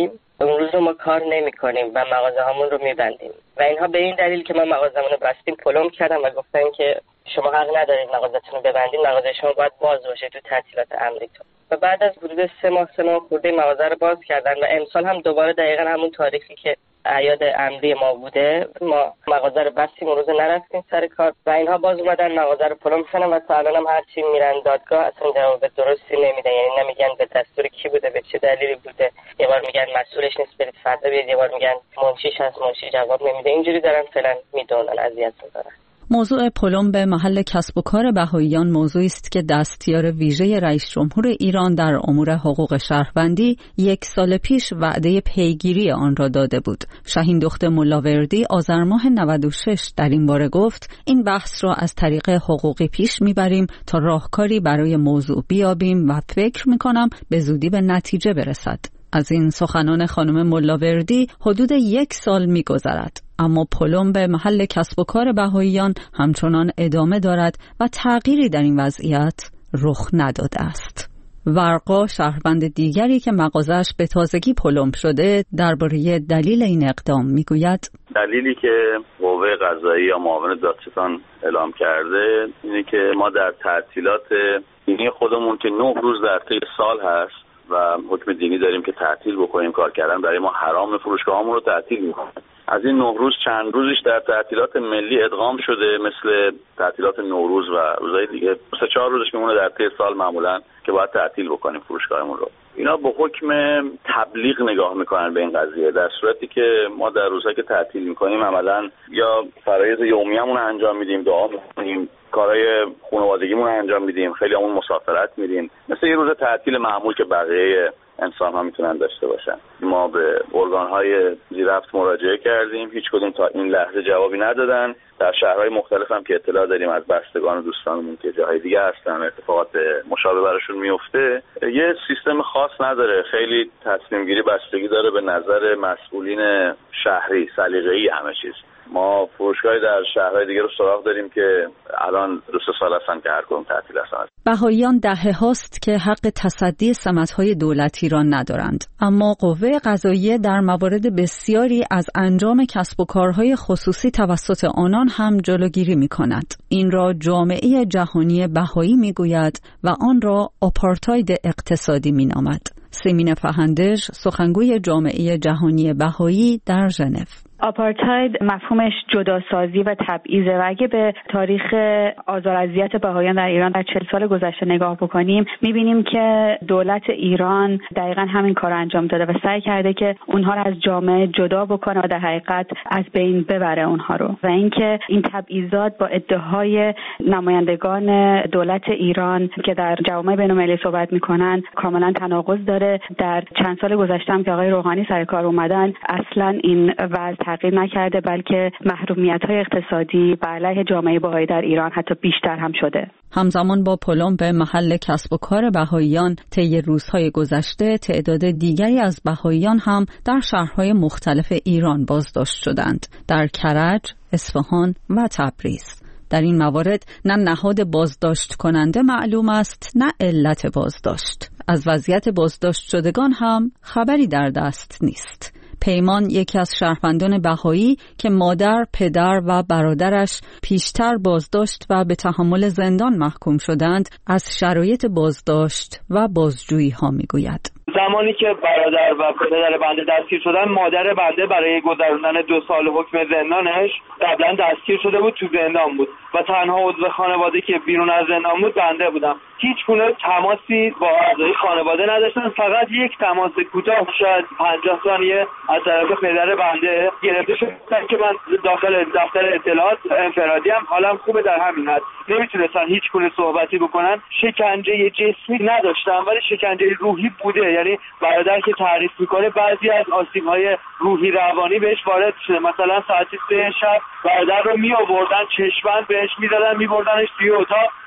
اون روز رو ما کار نمی‌کنیم و مغازه هامون رو می‌بندیم و اینها به این دلیل که ما مغازه‌مون رو بستیم پلم کردن و گفتن که شما حق ندارید مغازه‌تون رو ببندید، مغازه شما باید باز باشه تو تعطیلات امریکا. و بعد از حدود سه ماه سه ماه خورده مغازه رو باز کردن و امسال هم دوباره دقیقاً همون تاریخی که اعیاد امری ما بوده ما مغازه رو بستیم، اون روز نرفتیم سر کار و اینها باز اومدن مغازه رو پلم کردن و تا الان هم هرچی میرن دادگاه اصلا جواب درستی نمیدن، یعنی نمیگن به دستور کی بوده، به چه دلیلی بوده، یه بار میگن مسئولش نیست برید فردا بیاید، یه بار میگن منشیش هست منشی جواب نمیده. اینجوری دارن فعلا میدونن اذیت میکنن. موضوع پلم به محل کسب و کار بهائیان موضوعی است که دستیار ویژه رئیس جمهور ایران در امور حقوق شهروندی یک سال پیش وعده پیگیری آن را داده بود. شاهین دخت ملاوردی آذر ماه نود و شش در این باره گفت این بحث را از طریق حقوقی پیش میبریم تا راهکاری برای موضوع بیابیم و فکر میکنم به زودی به نتیجه برسد. از این سخنان خانم ملاوردی حدود یک سال می‌گذرد، اما پلم به محل کسب و کار بهائیان همچنان ادامه دارد و تغییری در این وضعیت رخ نداده است. ورقا شهروند دیگری که مغازه‌اش به تازگی پلم شده درباره دلیل این اقدام میگوید: دلیلی که قوه قضاییه یا معاون دادستان اعلام کرده اینه که ما در تعطیلات دینی خودمون که نه روز در طی سال هست و حکم دینی داریم که تعطیل بکنیم، کار کردن برای ما حرام، فروشگاهامون رو تعطیل میکنیم. از این نه روز چند روزش در تعطیلات ملی ادغام شده، مثل تعطیلات نوروز و روزهای دیگه سه چهار روزش میمونه در طی سال معمولا که باید تعطیل بکنیم فروشگاهمون رو. اینا با حکم تبلیغ نگاه میکنن به این قضیه، در صورتی که ما در روزهایی که تعطیل میکنیم عملا یا فرایض یومیه‌مون رو انجام میدیم، دعا میکنیم، کارهای خانوادگیمون رو انجام میدیم، خیلی همون مسافرت میدیم، مثل یه روز تعطیل معمول که بقیه انسان ها میتونن داشته باشن. ما به ارگان های زیررفت مراجعه کردیم، هیچ کدوم تا این لحظه جوابی ندادن. در شهرهای مختلف هم که اطلاع داریم از بستگان و دوستانمون که جاهای دیگه هستن اتفاقات مشابه براشون میفته، یه سیستم خاص نداره، خیلی تصمیم گیری بستگی داره به نظر مسئولین شهری، سلیقه‌ای همه چیز. ما فروشگاهی در شهرهای دیگه رو سراغ داریم که الان دو سه سال هستن که هر کدوم تعطیل هستن. بهائیان دهه هاست که حق تصدی سمت‌های دولتی را ندارند، اما قوه قضاییه در موارد بسیاری از انجام کسب و کارهای خصوصی توسط آنان هم جلوگیری می‌کند. این را جامعه جهانی بهایی می‌گوید و آن را آپارتاید اقتصادی می‌نامد. سیمین فهندش، سخنگوی جامعه جهانی بهایی در ژنو: آپارتاید مفهومش جداسازی و تبعیضه و اگه به تاریخ آزار اذیت بهائیان در ایران در چهل سال گذشته نگاه بکنیم میبینیم که دولت ایران دقیقاً همین کار انجام داده و سعی کرده که اونها رو از جامعه جدا بکنه و در حقیقت از بین ببره اونها رو و اینکه این تبعیضات با ادعاهای نمایندگان دولت ایران که در جوامع بین‌المللی صحبت میکنن کاملا تناقض داره. در چند سال گذشته هم که آقای روحانی سر کار اومدن اصلاً این وضع تغییر نکرده، بلکه محرومیت‌های اقتصادی بر علیه جامعه بهایی در ایران حتی بیشتر هم شده. همزمان با پلم به محل کسب و کار بهائیان طی روزهای گذشته تعداد دیگری از بهائیان هم در شهرهای مختلف ایران بازداشت شدند، در کرج، اصفهان و تبریز. در این موارد نه نهاد بازداشت کننده معلوم است نه علت بازداشت. از وضعیت بازداشت شدگان هم خبری در دست نیست. پیمان یکی از شهروندان بهایی که مادر، پدر و برادرش پیشتر بازداشت و به تحمل زندان محکوم شدند، از شرایط بازداشت و بازجویی ها میگوید. زمانی که برادر و پدر بنده دستگیر شدن، مادر بنده برای گذراندن دو سال حکم زندانش قبلا دستگیر شده بود، تو زندان بود و تنها عضو خانواده که بیرون از زندان بود بنده بودم. هیچ گونه تماسی با اعضای خانواده نداشتن، فقط یک تماس کوتاه شاید پنجاه ثانیه از طرف پدر بنده گرفته شد که من داخل دفتر اطلاعات انفرادی هم حالم خوبه، در همین حد نمیتونستن هیچ گونه صحبتی بکنن. شکنجه جسمی نداشتن ولی شکنجه روحی بوده، یعنی برادر که تعریف میکنه بعضی از آسیب‌های روحی روانی بهش وارد شده. مثلا ساعت سه شب برادر رو می آوردن، چشمند بهش میدادن، میبردنش توی اتاق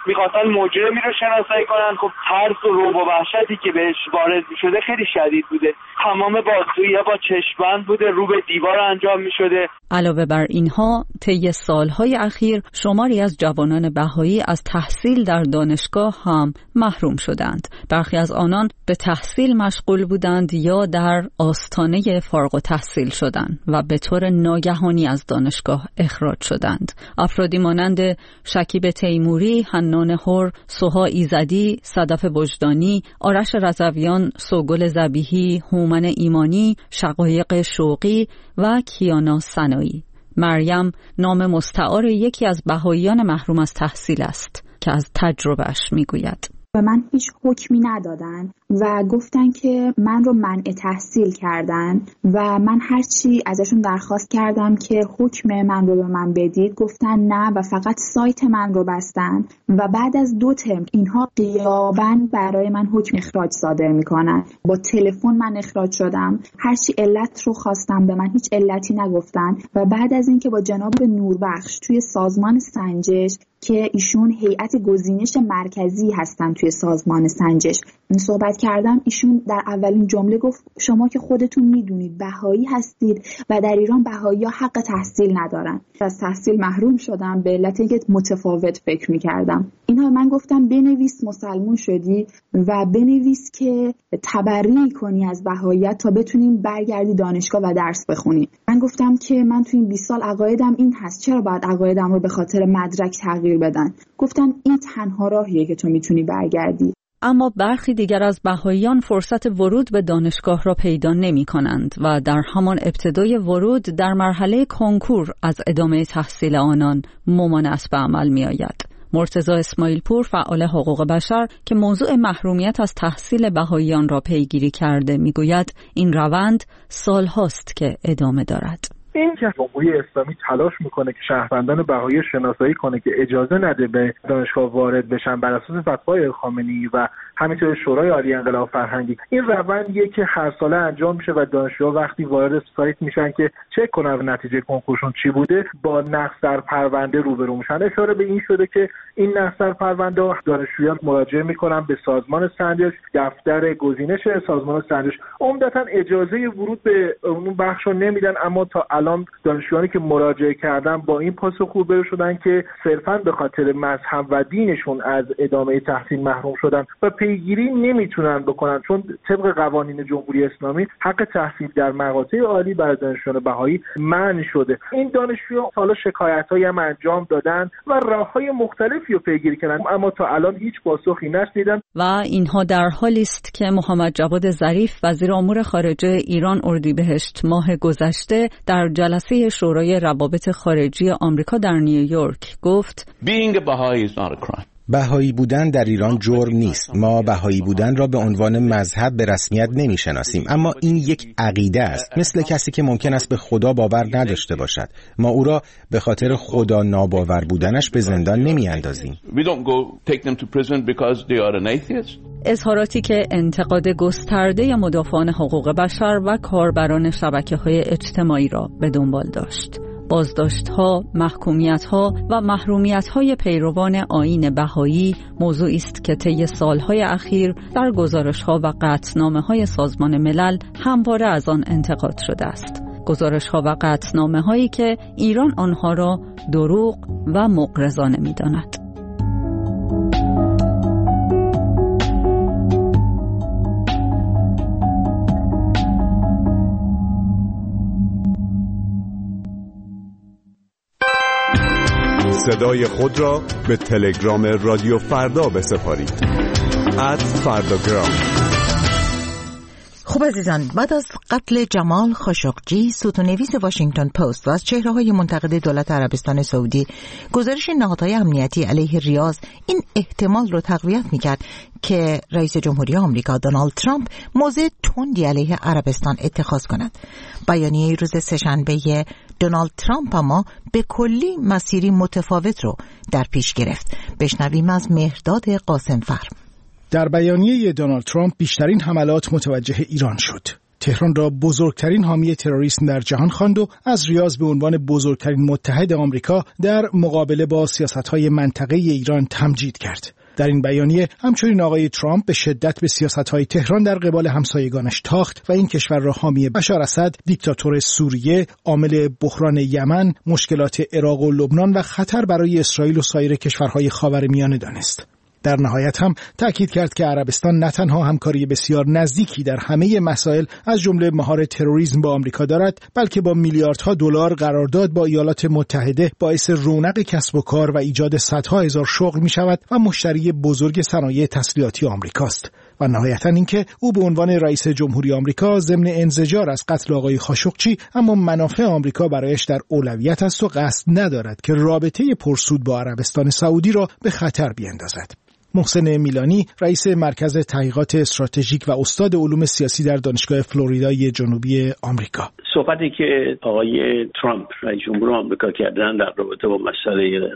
میخواستن مجرمی رو شناسایی کنن. خب ترس و رعب و وحشتی که بهش وارد میشده خیلی شدید بوده. تمام بازجویی‌ها با چشم‌بند بوده، رو به دیوار انجام میشده. علاوه بر اینها طی سالهای اخیر شماری از جوانان بهایی از تحصیل در دانشگاه هم محروم شدند. برخی از آنان به تحصیل مشغول بودند یا در آستانه فارغ التحصیل شدند و به طور ناگهانی از دانشگاه اخراج شدند. افرادی مانند شکیب تیموری، حنان هر، سوها ایزدی، صدف وجدانی، آرش رضویان، سوگل ذبیحی، هومن ایمانی، شقایق شوقی و کیانا سنایی. مریم نام مستعار یکی از بهاییان محروم از تحصیل است که از تجربهش میگوید. به من هیچ حکمی ندادن و گفتن که من رو منع تحصیل کردن و من هرچی ازشون درخواست کردم که حکم من رو به من بدید گفتن نه و فقط سایت من رو بستن و بعد از دو ترم اینها غیاباً برای من حکم اخراج صادر میکنن. با تلفن من اخراج شدم، هرچی علت رو خواستم به من هیچ علتی نگفتن و بعد از اینکه با جناب نوربخش توی سازمان سنجش که ایشون هیئت گزینش مرکزی هستن توی سازمان سنجش صحبت کردم، ایشون در اولین جمله گفت شما که خودتون میدونید بهایی هستید و در ایران بهایی‌ها حق تحصیل ندارن. از تحصیل محروم شدم به علت اینکه متفاوت فکر میکردم. اینها من گفتم بنویس مسلمون شدی و بنویس که تبرئه کنی از بهاییت تا بتونیم برگردی دانشگاه و درس بخونی. من گفتم که من تو این بیست سال عقایدم این هست، چرا باید عقایدم رو به خاطر مدرک تغییر بدن؟ گفتن این تنها راهیه که تو میتونی برگردی. اما برخی دیگر از بهاییان فرصت ورود به دانشگاه را پیدا نمی کنند و در همان ابتدای ورود در مرحله کنکور از ادامه تحصیل آنان ممانعت به عمل می آید. مرتضی اسماعیل پور، فعال حقوق بشر که موضوع محرومیت از تحصیل بهاییان را پیگیری کرده، می گوید این روند سالهاست که ادامه دارد. این که جمهوری اسلامی تلاش میکنه که شهروندان بهایی شناسایی کنه که اجازه نده به دانشگاه وارد بشن بر اساس فتوای خامنه‌ای و همینطور شورای عالی انقلاب فرهنگی، این روندیه که هر ساله انجام میشه و دانشجوها وقتی وارد سایت میشن که چک کنن نتیجه کنکورشون چی بوده با نقص در پرونده روبرو میشن. اشاره به این شده که این نقص در پرونده دانشجویان مراجعه میکنن به سازمان سنجش، دفتر گزینش سازمان سنجش، عمدتاً اجازه ورود به اون بخشو نمیدن، اما تا الان دانشجویانی که مراجعه کردن با این پاسخ روبرو شدن که صرفاً به خاطر مذهب و دینشون از ادامه تحصیل محروم شدن و پیگیری نمیتونن بکنن، چون طبق قوانین جمهوری اسلامی حق تحصیل در مقاطع عالی برای دانشجویان بهایی منع شده. این دانشجویان حالا شکایت‌هایی هم انجام دادن و راه‌های مختلفی رو پیگیری کردن، اما تا الان هیچ پاسخی نشنیدن. و اینها در حالی است که محمد جواد ظریف وزیر امور خارجه ایران اردیبهشت ماه گذشته در جلسه شورای روابط خارجی آمریکا در نیویورک گفت Being a Baha'i is not a crime. بهایی بودن در ایران جرم نیست. ما بهایی بودن را به عنوان مذهب به رسمیت نمی‌شناسیم، اما این یک عقیده است، مثل کسی که ممکن است به خدا باور نداشته باشد. ما او را به خاطر خدا ناباور بودنش به زندان نمی‌اندازیم. اظهاراتی که انتقاد گسترده مدافعان حقوق بشر و کاربران شبکه‌های اجتماعی را به دنبال داشت. بازداشت‌ها، محکومیت‌ها و محرومیت‌های پیروان آیین بهایی موضوعی است که طی سال‌های اخیر در گزارش‌ها و قطعنامه‌های سازمان ملل همواره از آن انتقاد شده است. گزارش‌ها و قطعنامه‌هایی که ایران آنها را دروغ و مغرضانه می‌داند. صدای خود را به تلگرام رادیو فردا بسپارید. ات فرداگرام. خب عزیزان، بعد از قتل جمال خاشقجی، ستونویس واشنگتن پست و از چهره‌های منتقد دولت عربستان سعودی، گزارش نهادهای امنیتی علیه ریاض این احتمال رو تقویت می‌کرد که رئیس جمهوری آمریکا دونالد ترامپ موضع تندی علیه عربستان اتخاذ کند. بیانیه روز سه‌شنبه دونالد ترامپ اما به کلی مسیری متفاوت رو در پیش گرفت. بشنویم از مهرداد قاسمفر. در بیانیه دونالد ترامپ بیشترین حملات متوجه ایران شد. تهران را بزرگترین حامی تروریسم در جهان خواند و از ریاض به عنوان بزرگترین متحد آمریکا در مقابله با سیاست‌های منطقه‌ای ایران تمجید کرد. در این بیانیه همچنین آقای ترامپ به شدت به سیاست‌های تهران در قبال همسایگانش تاخت و این کشور را حامی بشار اسد، دیکتاتور سوریه، عامل بحران یمن، مشکلات عراق و لبنان و خطر برای اسرائیل و سایر کشورهای خاورمیانه دانست. در نهایت هم تأکید کرد که عربستان نه تنها همکاری بسیار نزدیکی در همه مسائل از جمله مهار تروریسم با آمریکا دارد، بلکه با میلیاردها دلار قرارداد با ایالات متحده باعث رونق کسب و کار و ایجاد صدها هزار شغل می شود و مشتری بزرگ صنایع تسلیحاتی آمریکاست. و نهایتاً اینکه او به عنوان رئیس جمهوری آمریکا ضمن انزجار از قتل آقای خاشقچی اما منافع آمریکا برایش در اولویت است و قصد ندارد که رابطه پرسود با عربستان سعودی را به خطر بیندازد. محسن میلانی، رئیس مرکز تحقیقات استراتژیک و استاد علوم سیاسی در دانشگاه فلوریدای جنوبی آمریکا: صحبتی که آقای ترامپ رئیس جمهور آمریکا کردن در رابطه با مسئله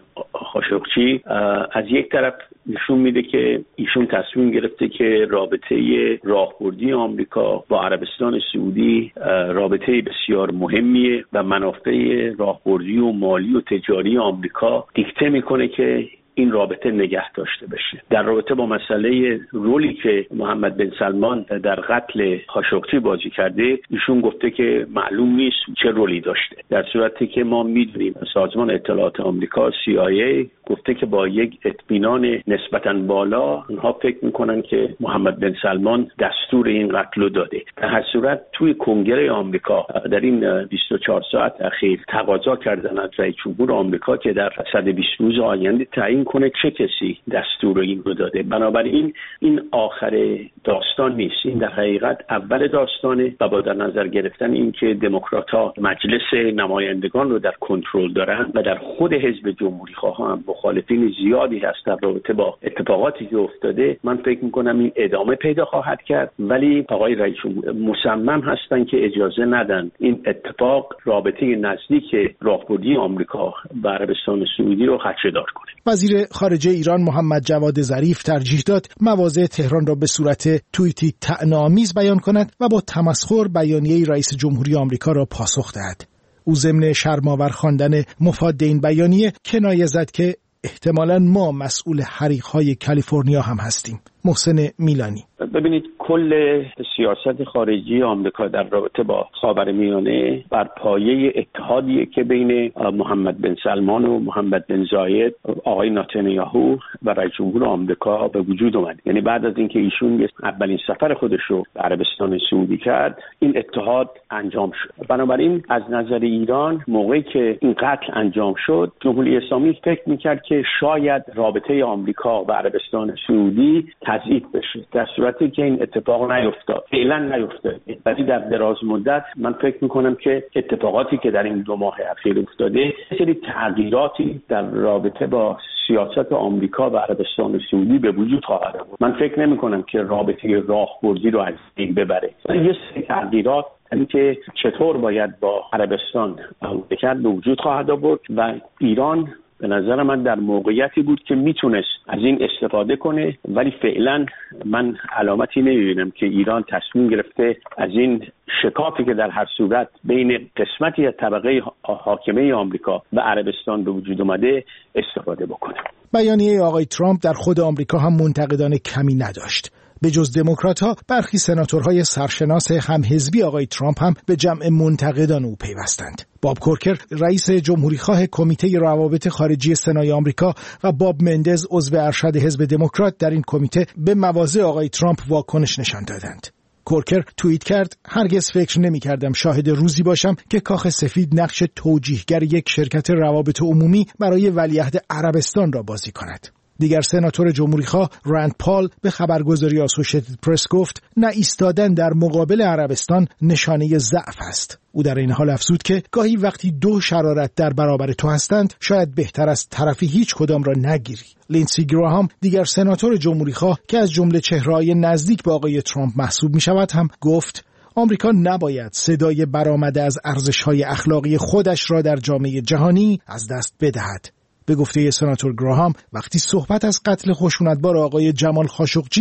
خاشقچی از یک طرف نشون میده که ایشون تصمیم گرفته که رابطه راهبردی آمریکا با عربستان سعودی رابطه بسیار مهمیه و منافع راهبردی و مالی و تجاری آمریکا دیکته میکنه که این رابطه نگه داشته بشه. در رابطه با مسئله رولی که محمد بن سلمان در قتل خاشقچی بازی کرده، ایشون گفته که معلوم نیست چه رولی داشته، در صورتی که ما میدونیم سازمان اطلاعات آمریکا سی آی ای گفته که با یک اطمینان نسبتاً بالا اونها فکر میکنن که محمد بن سلمان دستور این قتل رو داده. در هر صورت توی کنگره آمریکا در این بیست و چهار ساعت اخیر تقاضا کردن از رئیس جمهور آمریکا که در صد و بیست روز آینده تعیین کنه چه کسی دستور این رو داده. بنابراین این آخر داستان نیست، این در حقیقت اول داستانه و با در نظر گرفتن این که دموکرات‌ها مجلس نمایندگان رو در کنترل دارن و در خود حزب جمهوری خواه هم مخالفین زیادی هست در رابطه با اتفاقاتی که افتاده، من فکر میکنم این ادامه پیدا خواهد کرد. ولی آقای رئیس جمهور مصمم هستن که اجازه ندن این اتفاق رابطه نزدیک راهبردی آمریکا و عربستان سعودی رو خدشه‌دار کنه. وزیر خارجه ایران محمد جواد ظریف ترجیح داد مواضع تهران را به صورت توییتی طعنه‌آمیز بیان کند و با تمسخر بیانیه رئیس جمهوری آمریکا را پاسخ دهد. او ضمن شرم‌آور خواندن مفاد این بیانیه کنایه زد که احتمالاً ما مسئول حریق‌های کالیفرنیا هم هستیم. محسن میلانی: ببینید کل سیاست خارجی آمریکا در رابطه با خاورمیانه بر پایه اتحادیه که بین محمد بن سلمان و محمد بن زاید، آقای نتانیاهو و رئیس جمهور آمریکا به وجود اومد. یعنی بعد از اینکه ایشون اولین سفر خودش رو به عربستان سعودی کرد، این اتحاد انجام شد. بنابراین از نظر ایران موقعی که این قتل انجام شد، جمهوری اسلامی فکر می‌کرد که شاید رابطه آمریکا و عربستان سعودی تضعیف بشه، در صورتی که این اتفاق نیفتاد، فعلا نیفتاد. ولی در دراز مدت من فکر میکنم که اتفاقاتی که در این دو ماه اخیر افتاده سری تغییراتی در رابطه با سیاست آمریکا و عربستان سعودی به وجود خواهد آورد. من فکر نمیکنم که رابطه راهبردی رو از این ببره. یه سری تغییرات یعنی که چطور باید با عربستان حرکت به وجود خواهد آورد و ایران به نظر من در موقعیتی بود که میتونست از این استفاده کنه، ولی فعلا من علامتی نمیبینم که ایران تصمیم گرفته از این شکافی که در هر صورت بین قسمتی از طبقه حاکمه آمریکا و عربستان به وجود اومده استفاده بکنه. بیانیه آقای ترامپ در خود آمریکا هم منتقدان کمی نداشت. به جز دموکرات‌ها، برخی سناتورهای سرشناس همحزبی آقای ترامپ هم به جمع منتقدان او پیوستند. باب کورکر، رئیس جمهوریخواه کمیته روابط خارجی سنای آمریکا و باب مندز، عضو ارشد حزب دموکرات، در این کمیته به مواضع آقای ترامپ واکنش نشان دادند. کورکر توییت کرد: هرگز فکر نمی کردم شاهد روزی باشم که کاخ سفید نقش توجیهگر یک شرکت روابط عمومی برای ولیعهد عربستان را بازی کند. دیگر سناتور جمهوریخواه رند پال به خبرگزاری آسوشیتد پرس گفت نه ایستادن در مقابل عربستان نشانه ضعف است. او در این حال افزود که گاهی وقتی دو شرارت در برابر تو هستند شاید بهتر است طرفی هیچ کدام را نگیری. لینسی گراهام، دیگر سناتور جمهوریخواه که از جمله چهره‌های نزدیک به آقای ترامپ محسوب می شود، هم گفت آمریکا نباید صدای برآمده از ارزش‌های اخلاقی خودش را در جامعه جهانی از دست بدهد. به گفته سناتور گراهام، وقتی صحبت از قتل خشونتبار آقای جمال خاشقچی است،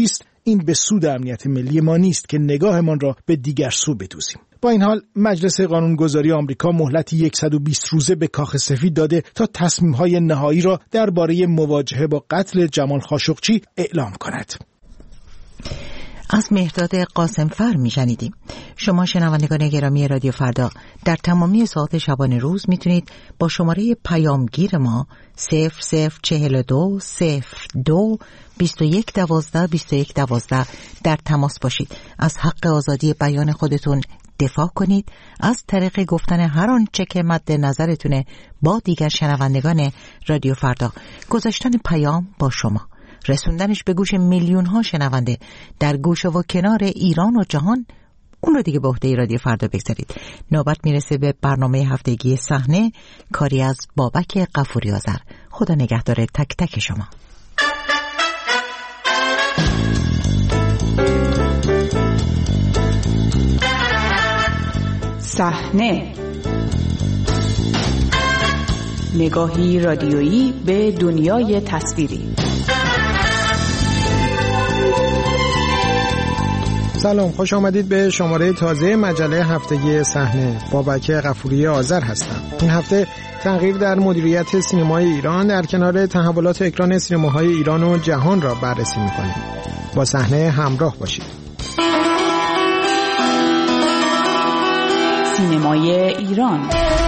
این به سود امنیت ملی ما نیست که نگاهمان را به دیگر سو بدوزیم. با این حال مجلس قانونگذاری آمریکا مهلت صد و بیست روزه به کاخ سفید داده تا تصمیم‌های نهایی را درباره مواجهه با قتل جمال خاشقچی اعلام کند. از مهرداد قاسمفر میشنیدیم. شما شنوندگان گرامی رادیو فردا در تمامی ساعات شبانه روز میتونید با شماره پیامگیر ما صفر صفر چهل و دو صفر دو بیست و یک دوازده بیست و یک دوازده در تماس باشید. از حق آزادی بیان خودتون دفاع کنید، از طریق گفتن هر آنچه که مد نظرتونه با دیگر شنوندگان رادیو فردا، گذاشتن پیام با شما، رسوندنش به گوش میلیون ها شنونده در گوشه و کنار ایران و جهان، اون رو دیگه به عهده رادیو فردا بگذارید. نوبت میرسه به برنامه هفتگی صحنه، کاری از بابک غفوری آذر. خدا نگهدار تک تک شما. صحنه، نگاهی رادیویی به دنیای تصویری. سلام، خوش آمدید به شماره تازه مجله هفتگی صحنه. بابک غفوری آذر هستم. این هفته تغییر در مدیریت سینمای ایران در کنار تحولات اکران سینماهای ایران و جهان را بررسی می‌کنیم. با صحنه همراه باشید. سینمای ایران.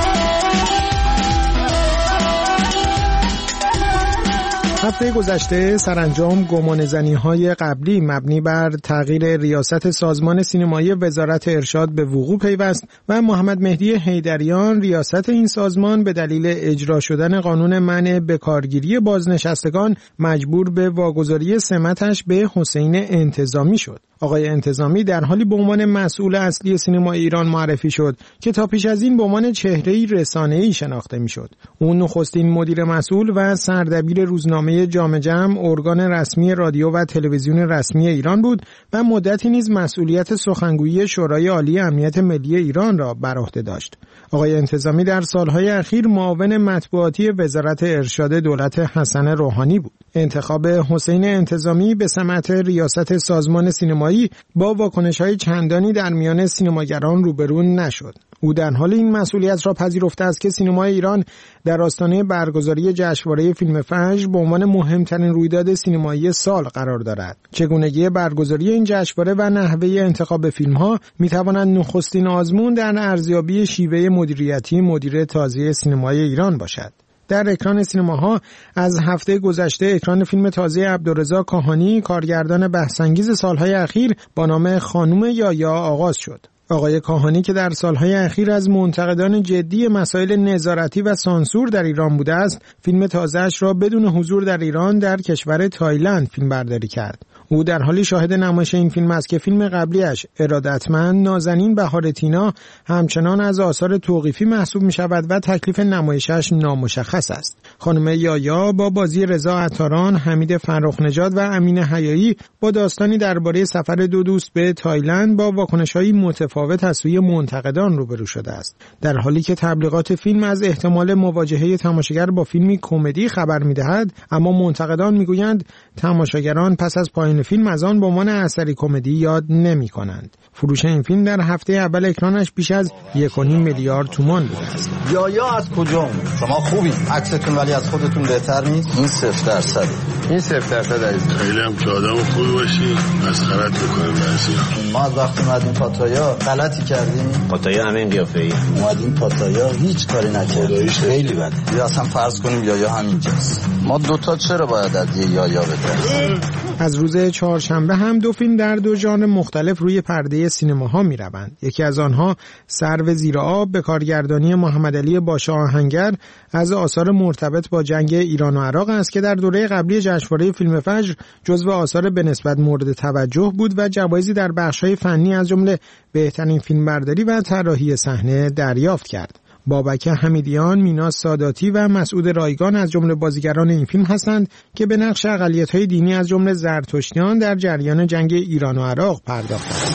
هفته گذشته سرانجام گمانه‌زنی‌های قبلی مبنی بر تغییر ریاست سازمان سینمایی وزارت ارشاد به وقوع پیوست و محمد مهدی حیدریان ریاست این سازمان به دلیل اجرا شدن قانون منع بکارگیری بازنشستگان مجبور به واگذاری سمتش به حسین انتظامی شد. آقای انتظامی در حالی به عنوان مسئول اصلی سینما ایران معرفی شد که تا پیش از این به عنوان چهره‌ای رسانه‌ای شناخته می‌شد. او نخستین مدیر مسئول و سردبیر روزنامه جام جم، ارگان رسمی رادیو و تلویزیون رسمی ایران بود و مدتی نیز مسئولیت سخنگویی شورای عالی امنیت ملی ایران را بر عهده داشت. آقای انتظامی در سالهای اخیر معاون مطبوعاتی وزارت ارشاد دولت حسن روحانی بود. انتخاب حسین انتظامی به سمت ریاست سازمان سینمایی با واکنش‌های چندانی در میان سینماگران روبرو نشد. او در حال این مسئولیت را پذیرفته است که سینمای ایران در آستانه برگزاری جشنواره فیلم فجر به عنوان مهمترین رویداد سینمایی سال قرار دارد. چگونگی برگزاری این جشنواره و نحوه انتخاب فیلم‌ها می‌تواند نخستین آزمون در ارزیابی شیوه مدیریتی مدیر تازه سینمای ایران باشد. در اکران سینماها از هفته گذشته اکران فیلم تازه عبدالرضا کاهانی، کارگردان بحث‌انگیز سالهای اخیر، با نام خانم یایا آغاز شد. آقای کاهانی که در سالهای اخیر از منتقدان جدی مسائل نظارتی و سانسور در ایران بوده است، فیلم تازه‌اش را بدون حضور در ایران در کشور تایلند فیلم برداری کرد. او در حالی شاهد نمایش این فیلم است که فیلم قبلیش ارادتمند نازنین بهار تینا همچنان از آثار توقیفی محسوب می شود و تکلیف نمایشش نامشخص است. خانم یایا با بازی رضا عطاران، حمید فرخ نژاد و امین حیایی با داستانی درباره سفر دو دوست به تایلند با واکنش‌های متفاوت از سوی منتقدان روبرو شده است. در حالی که تبلیغات فیلم از احتمال مواجهه تماشاگر با فیلمی کمدی خبر می‌دهد، اما منتقدان می‌گویند تماشاگران پس از پایان فیلم از آن به عنوان اثری کمدی یاد نمی کنند. فروش این فیلم در هفته اول اکرانش بیش از یک و نیم میلیارد تومان بوده است. یایا از کجا اومد؟ شما خوبی، عکستون ولی از خودتون بهتر نیست. این صفر درصد. این صفر درصد عزیز. خیلی هم که آدم خوبی باشی، مسخرت می‌کنیم بعضیا. ما از وقتی اومدیم پاتایا غلطی کردیم. پاتایا همین قیافه‌ای. اومدیم پاتایا هیچ کاری نکردیم. خیلی بده. یا اصلا فرض کنیم یایا همینجاست. ما دو تا چرا باید از یه یایا بترسیم؟ از روز چهارشنبه هم دو فیلم در دو ژانر مختلف روی پرده سینماها می روند. یکی از آنها سرو زیر آب به کارگردانی محمد علی باشا آهنگر از آثار مرتبط با جنگ ایران و عراق است که در دوره قبلی جشنواره فیلم فجر جزو آثار به نسبت مورد توجه بود و جوایزی در بخش‌های فنی از جمله بهترین فیلمبرداری و طراحی صحنه دریافت کرد. بابک حمیدیان، مینا ساداتی و مسعود رایگان از جمله بازیگران این فیلم هستند که به نقش اقلیت‌های دینی از جمله زرتشتیان در جریان جنگ ایران و عراق پرداختند.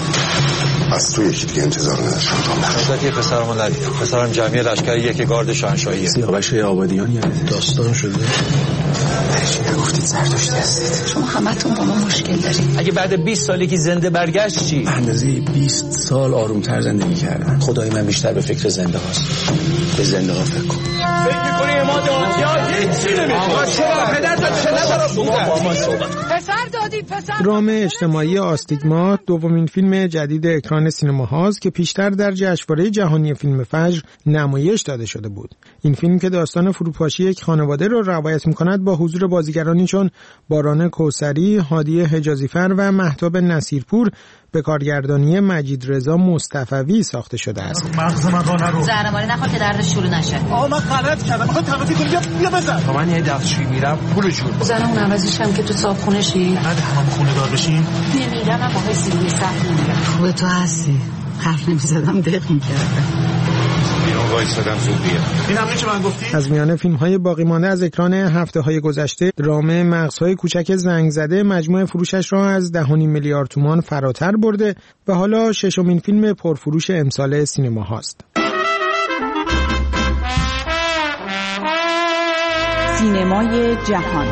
از تو یکی دیگه انتظار نداشتم. حضرت پسرم ندید. پسرم جمعی لشکریه که گارد شاهنشاهیه. سیاوش آبادیان یعنی داستان شده. چی نگفتید زرتشتی هستید؟ شما همتون با ما مشکل دارید. اگه بعد بیست سالی که زنده برگشت چی؟ اندازه بیست سال آرومتر زندگی کردم. خدای من بیشتر به فکر زنده هاست. به زنده ها فکر کن. فکر می‌کنی ما داد یا هیچ چی نمی‌کنی؟ آقا چرا پدر تا چه نذارم پسر دادید پسر. درام اجتماعی آستیگمات دومین فیلم جدید اکران سینما هاست که پیشتر در جشنواره جهانی فیلم فجر نمایش داده شده بود. این فیلم که داستان فروپاشی یک خانواده را روایت می‌کند با حضور بازیگرانی چون باران کوثری، هادی حجازیفر و مهتاب نصیرپور به کارگردانی مجید رضا مصطفوی ساخته شده است. مغز مقانه رو زهرماری نخور که دردش شروع نشه. آقا من غلط کردم. میخوام تنفسی کنی بیا بیا بزن. تا من یه دستشویی میرم پولشون. زنم اون عوضش هم که تو صابخونه شی. بعد همون خونه دار بشیم. نمیرم من باهاش سیلی سخت نمیرم. خوبه تو هستی. حرف نمیزدم دق میکردم. این همین که من گفتی؟ از میان فیلم‌های باقی مانده از اکران هفته‌های گذشته، درام مغزهای کوچک زنگ زده مجموع فروشش را از ده و نیم میلیارد تومان فراتر برده و حالا ششمین فیلم پرفروش امسال سینما هاست. سینمای جهان.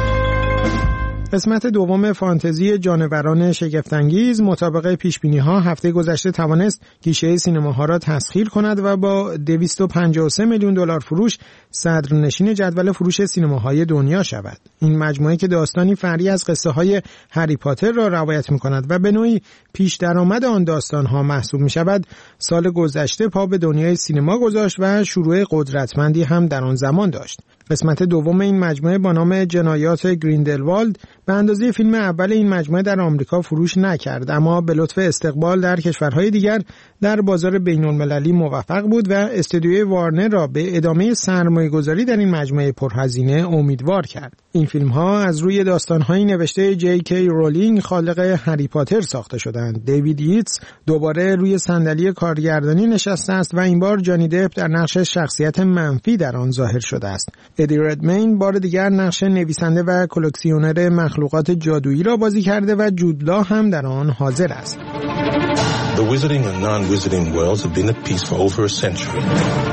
قسمت دوم فانتزی جانوران شگفت‌انگیز مطابق پیشبینی‌ها هفته گذشته توانست گیشه سینماها را تسخیر کند و با دویست و پنجاه و سه میلیون دلار فروش صدرنشین جدول فروش سینماهای دنیا شود. این مجموعه که داستانی فرعی از قصه‌های هری پاتر را روایت می‌کند و به نوعی پیش درآمد آن داستان‌ها محسوب می‌شود، سال گذشته پا به دنیای سینما گذاشت و شروع قدرتمندی هم در آن زمان داشت. قسمت دوم این مجموعه با نام جنایات گریندلوالد به اندازه فیلم اول این مجموعه در آمریکا فروش نکرد، اما به لطف استقبال در کشورهای دیگر در بازار بین‌المللی موفق بود و استودیوی وارنر را به ادامه سرمایه‌گذاری در این مجموعه پرهزینه امیدوار کرد. این فیلم‌ها از روی داستان‌های نوشته جی کی رولینگ خالق هری پاتر ساخته شدند. دیوید ییتس دوباره روی صندلی کارگردانی نشسته است و این بار جانی دپ در نقش شخصیت منفی در آن ظاهر شده است. ادی ردمین بار دیگر نقش نویسنده و کلکسیونر مخلوقات جادویی را بازی کرده و جود لا هم در آن حاضر است. The wizarding and non-wizarding worlds have been at peace for over a century.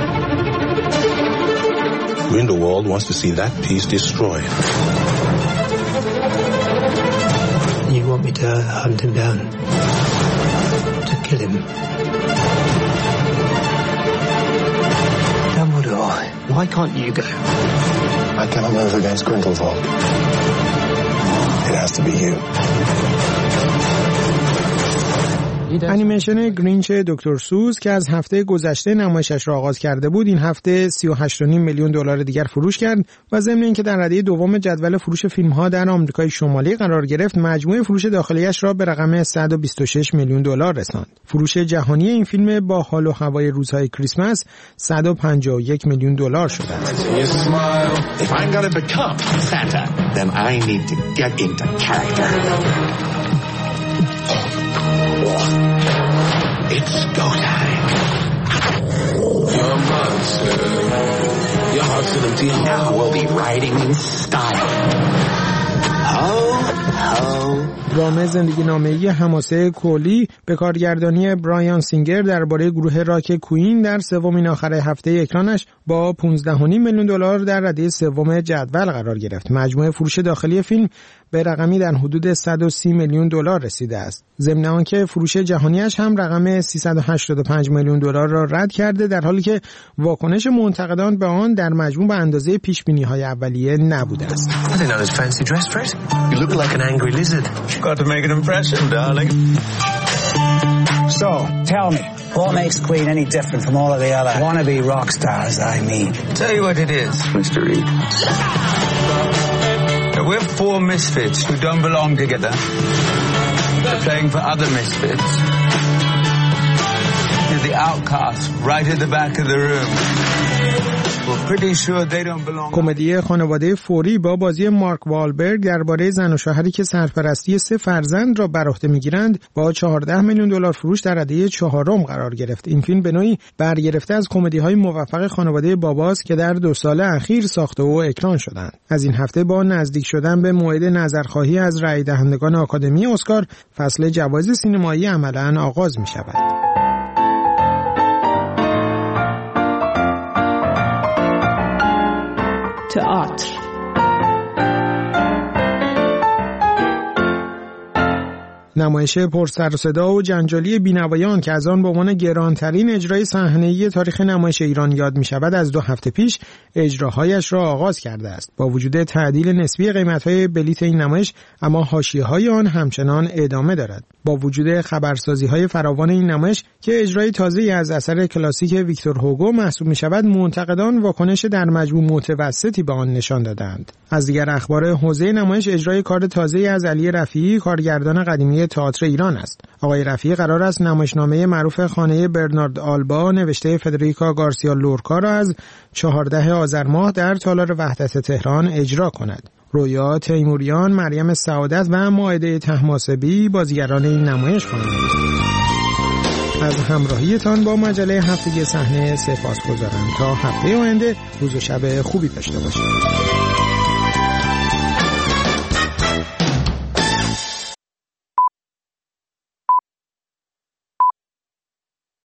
Grindelwald wants to see that peace destroyed. You want me to hunt him down? To kill him? Dumbledore, why can't you go? I cannot move against Grindelwald. It has to be you. انیمیشن گرینچ دکتر سوز که از هفته گذشته نمایشش را آغاز کرده بود، این هفته سی و هشت و نیم میلیون دلار دیگر فروش کرد و ضمن اینکه در رده دوم جدول فروش فیلم‌ها در آمریکای شمالی قرار گرفت، مجموع فروش داخلیش را به رقم صد و بیست و شش میلیون دلار رساند. فروش جهانی این فیلم با حال و هوای روزهای کریسمس صد و پنجاه و یک میلیون دلار شده است. It's go time. You're a monster. Your heart's an empty hole. Now we'll be riding in style. Ho, ho. درام زندگی نامه‌ای حماسه کولی به کارگردانی برایان سینگر درباره گروه راک کوین در سومین آخر هفته اکرانش با پانزده و نیم میلیون دلار در رده سوم جدول قرار گرفت. مجموع فروش داخلی فیلم به رقمی در حدود صد و سی میلیون دلار رسیده است. ضمن آنکه فروش جهانیش هم رقم سیصد و هشتاد و پنج میلیون دلار را رد کرده، در حالی که واکنش منتقدان به آن در مجموع به اندازه پیش‌بینی‌های اولیه نبوده است. Got to make an impression, darling. So, tell me, what makes Queen any different from all of the other wannabe rock stars, I mean? Tell you what it is, Mister Reed. We're four misfits who don't belong together. They're playing for other misfits. You're the outcast, right at the back of the room. کمدی خانواده فوری با بازی مارک والبرگ درباره زن و شوهری که سرپرستی سه فرزند را بر عهده می‌گیرند با چهارده میلیون دلار فروش در رده چهارم قرار گرفت. این فیلم به نوعی برگرفته از کمدی‌های موفق خانواده باباس که در دو سال اخیر ساخته و اکران شدند. از این هفته با نزدیک شدن به موعد نظرخواهی از رای دهندگان آکادمی اسکار، فصل جوایز سینمایی عملاً آغاز می‌شود. تئاتر. نمایش پر سر و صدا و جنجالی بینوایان که از آن به عنوان گرانترین اجرای صحنه‌ای تاریخ نمایش ایران یاد می‌شود از دو هفته پیش اجراهایش را آغاز کرده است. با وجود تعدیل نسبی قیمت‌های بلیت این نمایش، اما حاشیه‌های آن همچنان ادامه دارد. با وجود خبرسازی‌های فراوان این نمایش که اجرای تازه‌ای از اثر کلاسیک ویکتور هوگو محسوب می‌شود، منتقدان واکنش در مجموع متوسطی به آن نشان دادند. از دیگر اخبار حوزه نمایش، اجرای کار تازه‌ای از علی رفیعی، کارگردان قدیمی تئاتر ایران است. آقای رفیعی قرار است نمایشنامه معروف خانه برنارد آلبا نوشته فدریکا گارسیا لورکا را از چهاردهم آذر ماه در تالار وحدت تهران اجرا کند. رویا تیموریان، مریم سعادت و مائده طهماسبی بازیگران این نمایش خواهند بود. از همراهیتان با مجله هفتگی صحنه سپاسگزارم. تا هفته آینده روز و شب خوبی داشته باشید.